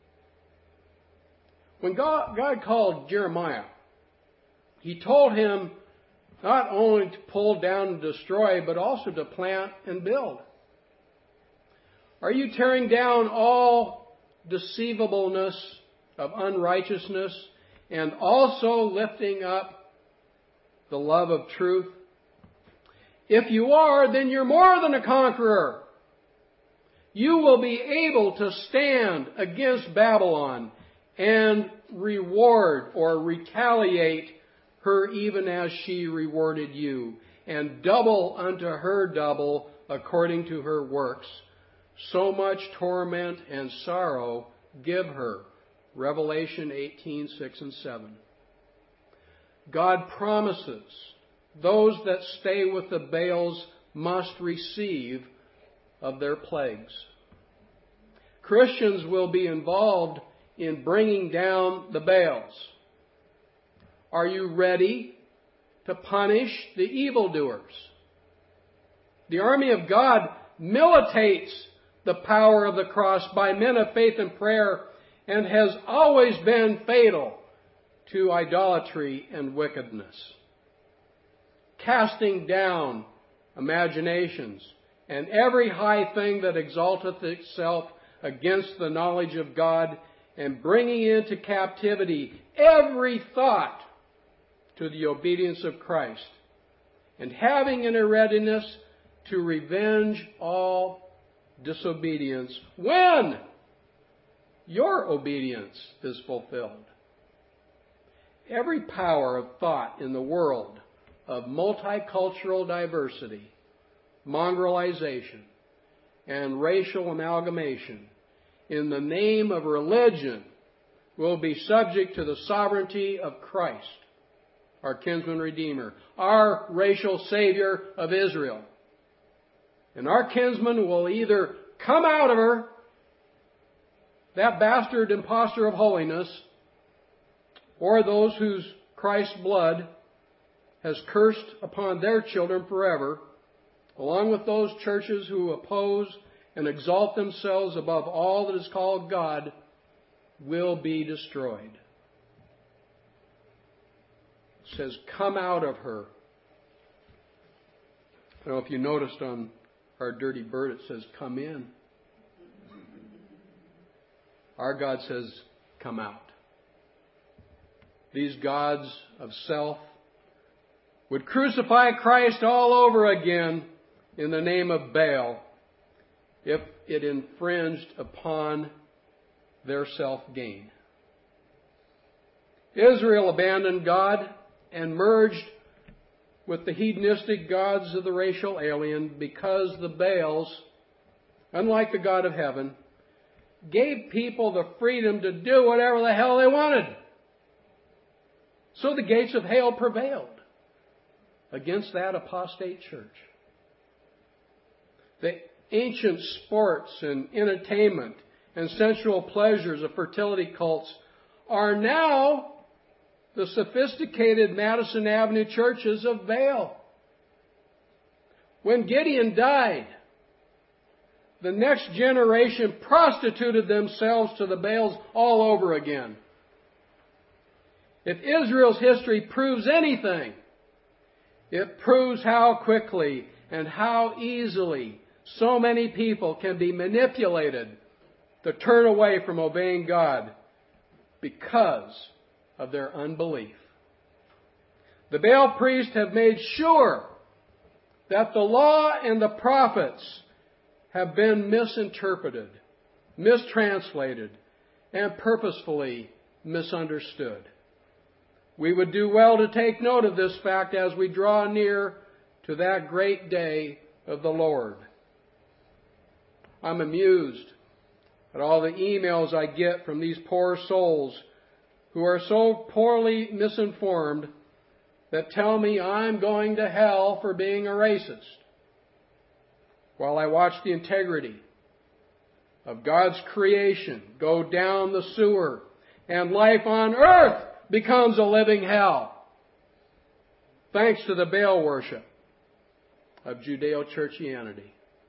[SPEAKER 1] When God, God called Jeremiah, He told him not only to pull down and destroy, but also to plant and build. Are you tearing down all deceivableness of unrighteousness and also lifting up the love of truth? If you are, then you're more than a conqueror. You will be able to stand against Babylon and reward or retaliate her even as she rewarded you, and double unto her double according to her works. So much torment and sorrow give her. Revelation eighteen, six and seven. God promises those that stay with the Baals must receive of their plagues. Christians will be involved in bringing down the Baals. Are you ready to punish the evildoers? The army of God militates the power of the cross by men of faith and prayer, and has always been fatal to idolatry and wickedness. Casting down imaginations and every high thing that exalteth itself against the knowledge of God, and bringing into captivity every thought to the obedience of Christ, and having in a readiness to revenge all disobedience when your obedience is fulfilled. Every power of thought in the world of multicultural diversity, mongrelization, and racial amalgamation in the name of religion will be subject to the sovereignty of Christ, our kinsman redeemer, our racial savior of Israel. And our kinsman will either come out of her, that bastard impostor of holiness, or those whose Christ's blood has cursed upon their children forever, along with those churches who oppose and exalt themselves above all that is called God, will be destroyed. It says, come out of her. I don't know if you noticed on our dirty bird, it says, come in. Our God says, come out. These gods of self would crucify Christ all over again in the name of Baal if it infringed upon their self-gain. Israel abandoned God and merged with the hedonistic gods of the racial alien because the Baals, unlike the God of heaven, gave people the freedom to do whatever the hell they wanted. So the gates of hell prevailed against that apostate church. The ancient sports and entertainment and sensual pleasures of fertility cults are now the sophisticated Madison Avenue churches of Baal. When Gideon died, the next generation prostituted themselves to the Baals all over again. If Israel's history proves anything, it proves how quickly and how easily so many people can be manipulated to turn away from obeying God because of their unbelief. The Baal priests have made sure that the law and the prophets have been misinterpreted, mistranslated, and purposefully misunderstood. We would do well to take note of this fact as we draw near to that great day of the Lord. I'm amused at all the emails I get from these poor souls who are so poorly misinformed that tell me I'm going to hell for being a racist, while I watch the integrity of God's creation go down the sewer and life on earth becomes a living hell, thanks to the Baal worship of Judeo-Churchianity.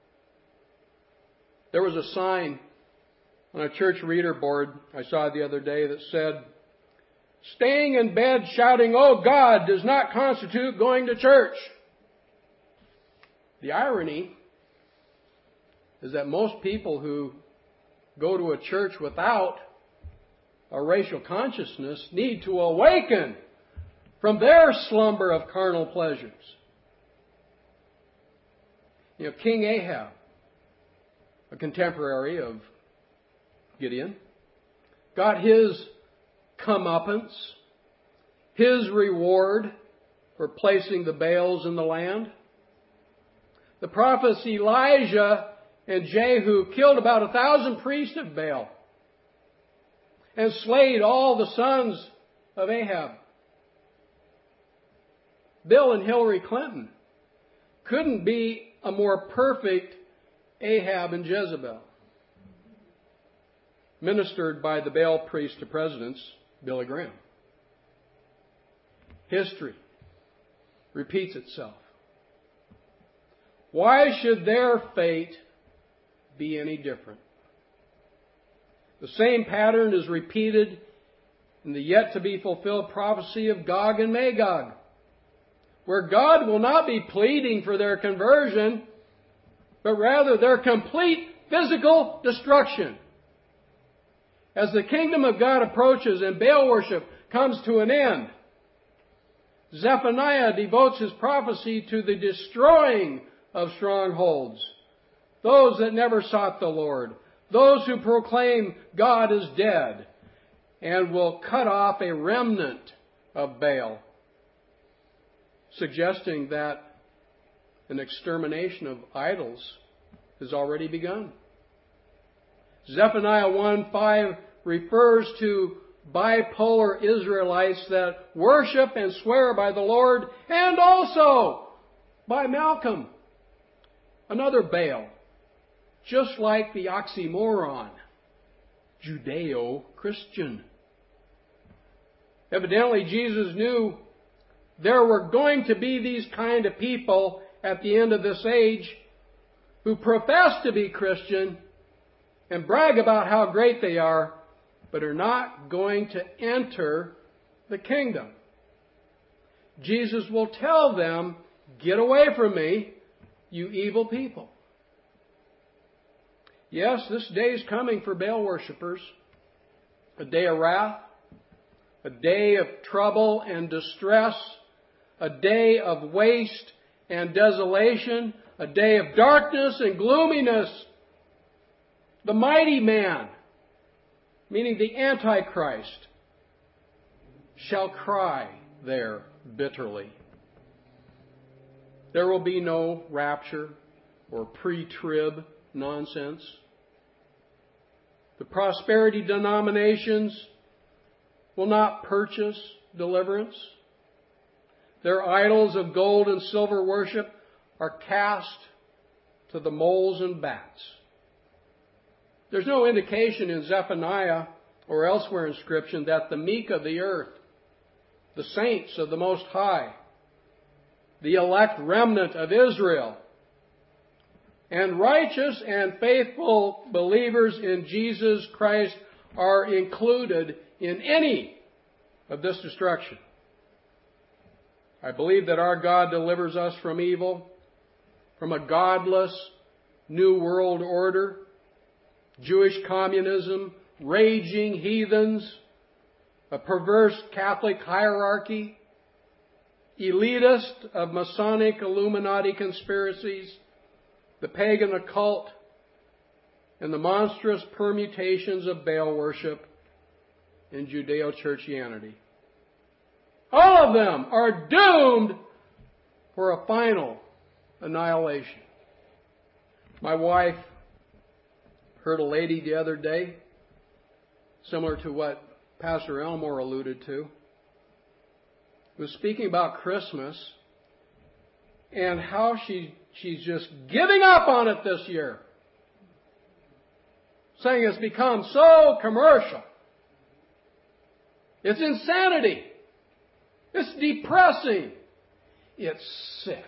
[SPEAKER 1] There was a sign on a church reader board I saw the other day that said, "Staying in bed shouting, 'Oh God,' does not constitute going to church." The irony is that most people who go to a church without a racial consciousness need to awaken from their slumber of carnal pleasures. You know, King Ahab, a contemporary of Gideon, got his comeuppance, his reward for placing the Baals in the land. The prophets Elijah and Jehu killed about a thousand priests of Baal and slayed all the sons of Ahab. Bill and Hillary Clinton couldn't be a more perfect Ahab and Jezebel. Ministered by the Baal priest to presidents, Billy Graham. History repeats itself. Why should their fate be any different? The same pattern is repeated in the yet-to-be-fulfilled prophecy of Gog and Magog, where God will not be pleading for their conversion, but rather their complete physical destruction. As the kingdom of God approaches and Baal worship comes to an end, Zephaniah devotes his prophecy to the destroying of strongholds, those that never sought the Lord, those who proclaim God is dead, and will cut off a remnant of Baal, suggesting that an extermination of idols has already begun. Zephaniah one five refers to bipolar Israelites that worship and swear by the Lord and also by Malcolm, another Baal, just like the oxymoron, Judeo-Christian. Evidently, Jesus knew there were going to be these kind of people at the end of this age who profess to be Christian and brag about how great they are, but are not going to enter the kingdom. Jesus will tell them, "Get away from me, you evil people." Yes, this day is coming for Baal worshippers, a day of wrath, a day of trouble and distress, a day of waste and desolation, a day of darkness and gloominess. The mighty man, meaning the Antichrist, shall cry there bitterly. There will be no rapture or pre-trib nonsense. The prosperity denominations will not purchase deliverance. Their idols of gold and silver worship are cast to the moles and bats. There's no indication in Zephaniah or elsewhere in Scripture that the meek of the earth, the saints of the Most High, the elect remnant of Israel, and righteous and faithful believers in Jesus Christ are included in any of this destruction. I believe that our God delivers us from evil, from a godless new world order, Jewish communism, raging heathens, a perverse Catholic hierarchy, elitist of Masonic Illuminati conspiracies, the pagan occult, and the monstrous permutations of Baal worship in Judeo-Churchianity. All of them are doomed for a final annihilation. My wife heard a lady the other day, similar to what Pastor Elmore alluded to, was speaking about Christmas and how she she's just giving up on it this year, saying it's become so commercial. It's insanity. It's depressing. It's sick.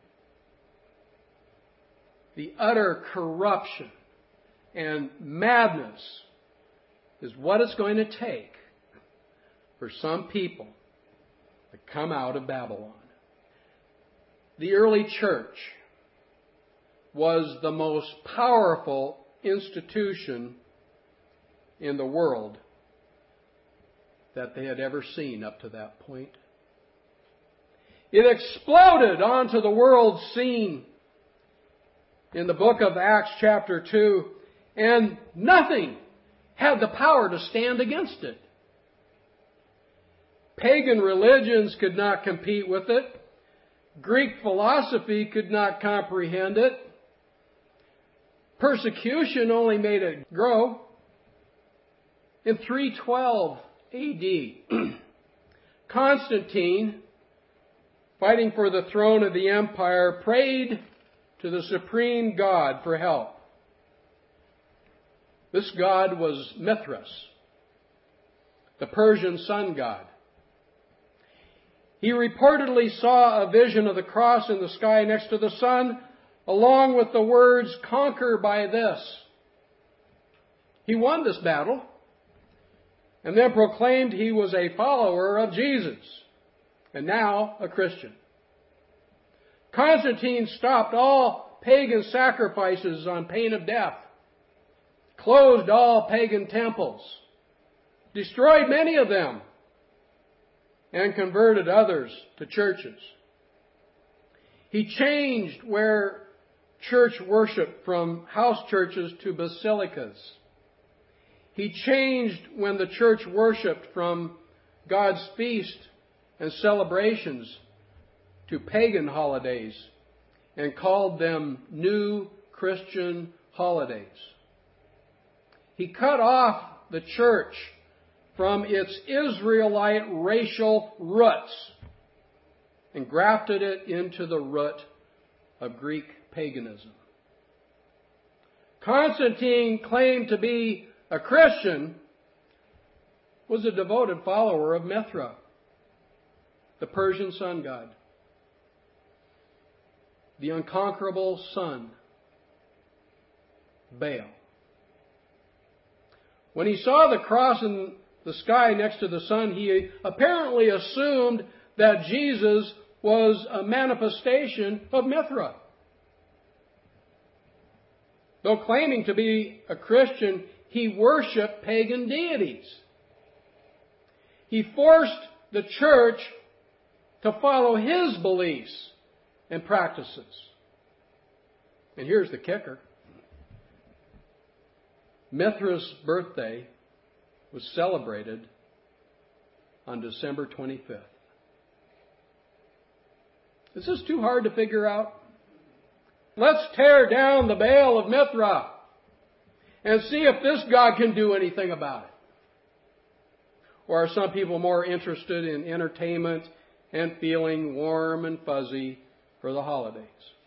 [SPEAKER 1] The utter corruption and madness is what it's going to take for some people to come out of Babylon. The early church was the most powerful institution in the world that they had ever seen up to that point. It exploded onto the world scene in the book of Acts chapter two, and nothing had the power to stand against it. Pagan religions could not compete with it. Greek philosophy could not comprehend it. Persecution only made it grow. In three twelve A D, Constantine, fighting for the throne of the empire, prayed to the supreme God for help. This god was Mithras, the Persian sun god. He reportedly saw a vision of the cross in the sky next to the sun, along with the words, "conquer by this." He won this battle and then proclaimed he was a follower of Jesus and now a Christian. Constantine stopped all pagan sacrifices on pain of death, closed all pagan temples, destroyed many of them, and converted others to churches. He changed where church worship from house churches to basilicas. He changed when the church worshiped from God's feast and celebrations to pagan holidays and called them new Christian holidays. He cut off the church from its Israelite racial roots and grafted it into the root of Greek paganism. Constantine claimed to be a Christian, was a devoted follower of Mithra, the Persian sun god, the unconquerable sun, Baal. When he saw the cross in the sky next to the sun, he apparently assumed that Jesus was a manifestation of Mithra. Though claiming to be a Christian, he worshipped pagan deities. He forced the church to follow his beliefs and practices. And here's the kicker. Mithra's birthday was celebrated on December twenty-fifth. Is this too hard to figure out? Let's tear down the Baal of Mithra and see if this God can do anything about it. Or are some people more interested in entertainment and feeling warm and fuzzy for the holidays?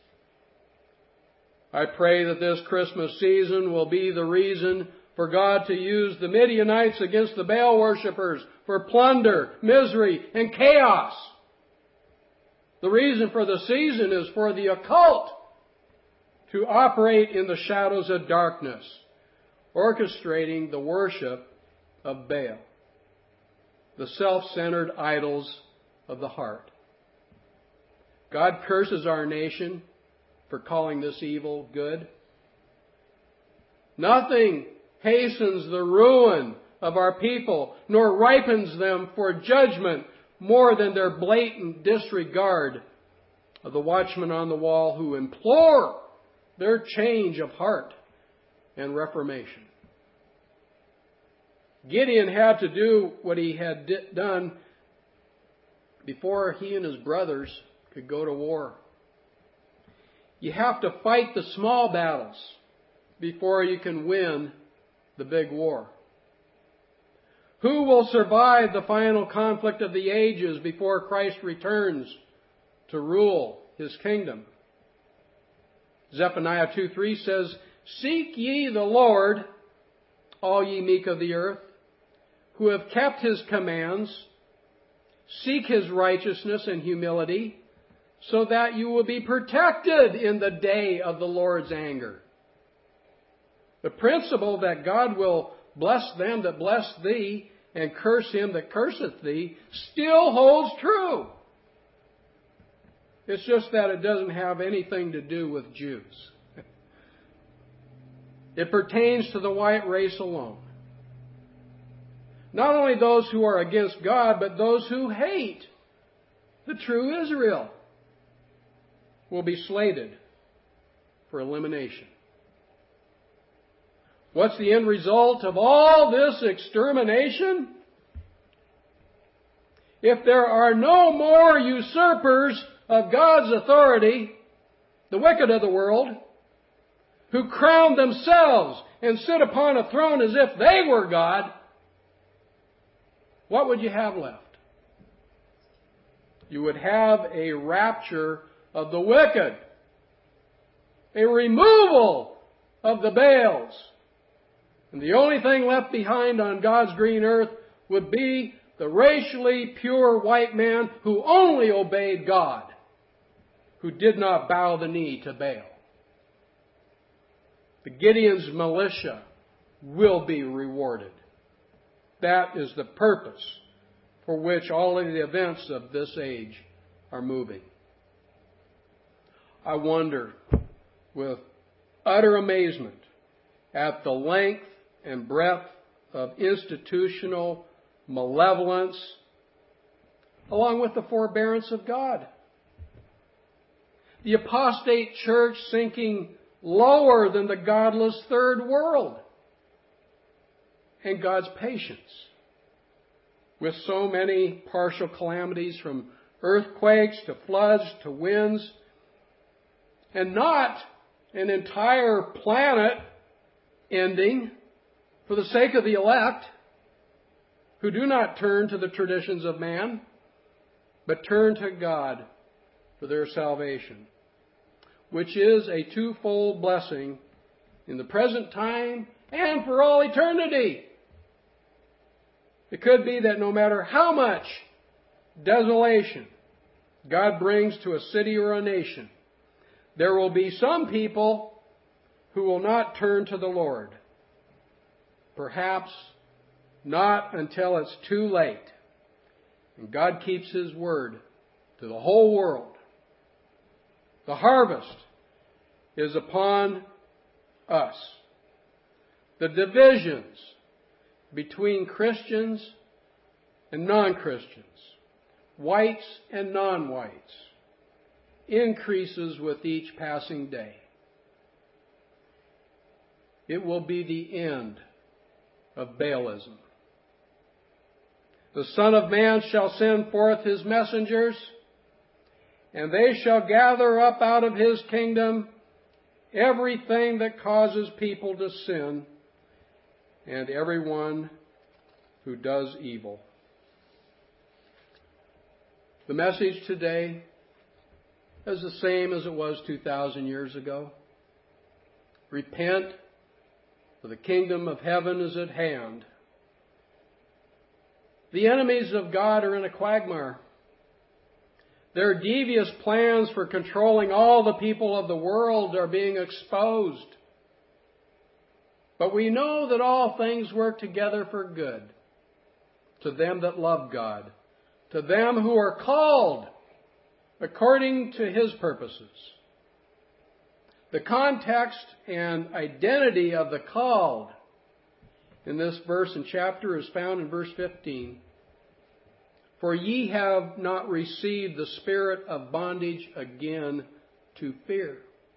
[SPEAKER 1] I pray that this Christmas season will be the reason for God to use the Midianites against the Baal worshippers for plunder, misery, and chaos. The reason for the season is for the occult to operate in the shadows of darkness, orchestrating the worship of Baal, the self-centered idols of the heart. God curses our nation for calling this evil good. Nothing hastens the ruin of our people, nor ripens them for judgment more than their blatant disregard of the watchmen on the wall who implore their change of heart and reformation. Gideon had to do what he had done before he and his brothers could go to war. You have to fight the small battles before you can win the big war. Who will survive the final conflict of the ages before Christ returns to rule his kingdom? Zephaniah two three says, "Seek ye the Lord, all ye meek of the earth, who have kept his commands. Seek his righteousness and humility, so that you will be protected in the day of the Lord's anger." The principle that God will bless them that bless thee and curse him that curseth thee still holds true. It's just that it doesn't have anything to do with Jews. It pertains to the white race alone. Not only those who are against God, but those who hate the true Israel will be slated for elimination. What's the end result of all this extermination? If there are no more usurpers of God's authority, the wicked of the world, who crown themselves and sit upon a throne as if they were God, what would you have left? You would have a rapture of the wicked, a removal of the Baals. And the only thing left behind on God's green earth would be the racially pure white man who only obeyed God, who did not bow the knee to Baal. The Gideon's militia will be rewarded. That is the purpose for which all of the events of this age are moving. I wonder with utter amazement at the length and breadth of institutional malevolence along with the forbearance of God. The apostate church sinking lower than the godless third world. And God's patience with so many partial calamities from earthquakes to floods to winds, and not an entire planet ending for the sake of the elect who do not turn to the traditions of man, but turn to God for their salvation, which is a twofold blessing in the present time and for all eternity. It could be that no matter how much desolation God brings to a city or a nation, there will be some people who will not turn to the Lord. Perhaps not until it's too late. And God keeps His word to the whole world. The harvest is upon us. The divisions between Christians and non-Christians, whites and non-whites, increases with each passing day. It will be the end of Baalism. The Son of Man shall send forth His messengers, and they shall gather up out of His kingdom everything that causes people to sin, and everyone who does evil. The message today is the same as it was two thousand years ago. Repent, for the kingdom of heaven is at hand. The enemies of God are in a quagmire. Their devious plans for controlling all the people of the world are being exposed. But we know that all things work together for good to them that love God, to them who are called according to His purposes. The context and identity of the called in this verse and chapter is found in verse fifteen. For ye have not received the spirit of bondage again to fear.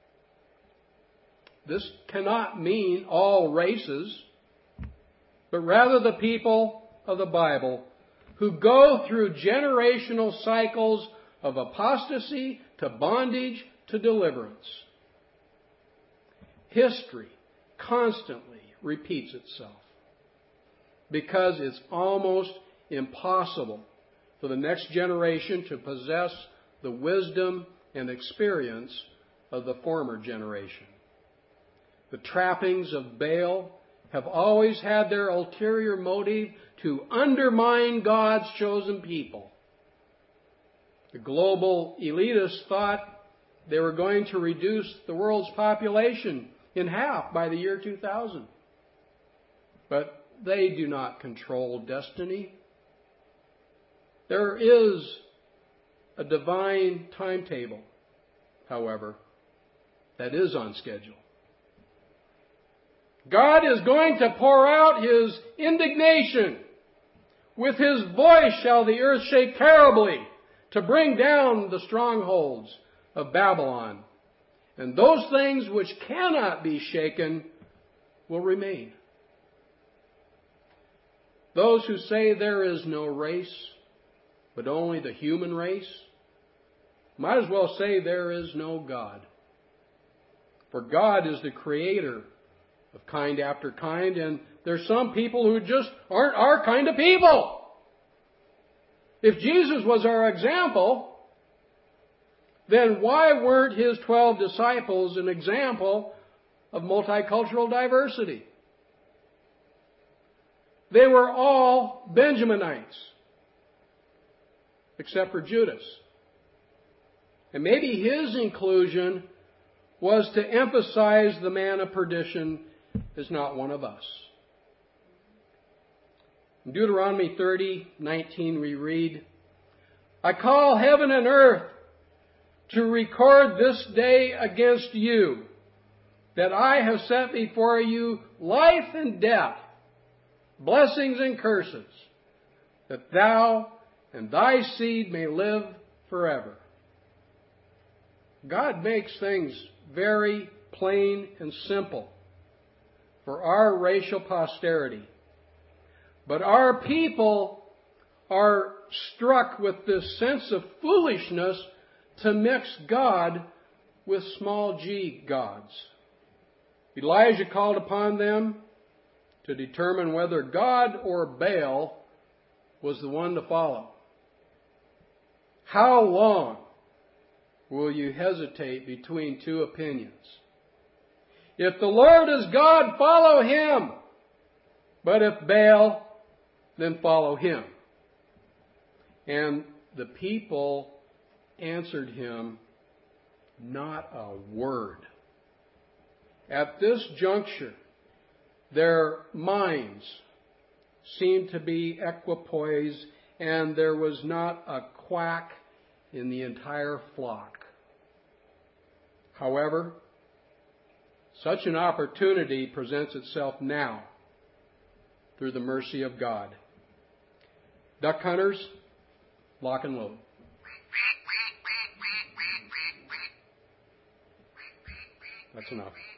[SPEAKER 1] This cannot mean all races, but rather the people of the Bible who go through generational cycles of apostasy to bondage to deliverance. History constantly repeats itself because it's almost impossible for the next generation to possess the wisdom and experience of the former generation. The trappings of Baal have always had their ulterior motive to undermine God's chosen people. The global elitists thought they were going to reduce the world's population in half by the year two thousand. But they do not control destiny. There is a divine timetable, however, that is on schedule. God is going to pour out His indignation. With His voice shall the earth shake terribly to bring down the strongholds of Babylon. And those things which cannot be shaken will remain. Those who say there is no race, but only the human race, might as well say there is no God. For God is the creator of kind after kind, and there's some people who just aren't our kind of people. If Jesus was our example, then why weren't His twelve disciples an example of multicultural diversity? They were all Benjaminites, except for Judas. And maybe his inclusion was to emphasize the man of perdition is not one of us. In Deuteronomy thirty nineteen we read, I call heaven and earth to record this day against you, that I have set before you life and death, blessings and curses, that thou and thy seed may live forever. God makes things very plain and simple for our racial posterity. But our people are struck with this sense of foolishness to mix God with small g gods. Elijah called upon them to determine whether God or Baal was the one to follow. How long will you hesitate between two opinions? If the Lord is God, follow Him. But if Baal, then follow him. And the people answered him not a word. At this juncture, their minds seemed to be equipoised, and there was not a quack in the entire flock. However, such an opportunity presents itself now through the mercy of God. Duck hunters, lock and load. That's enough.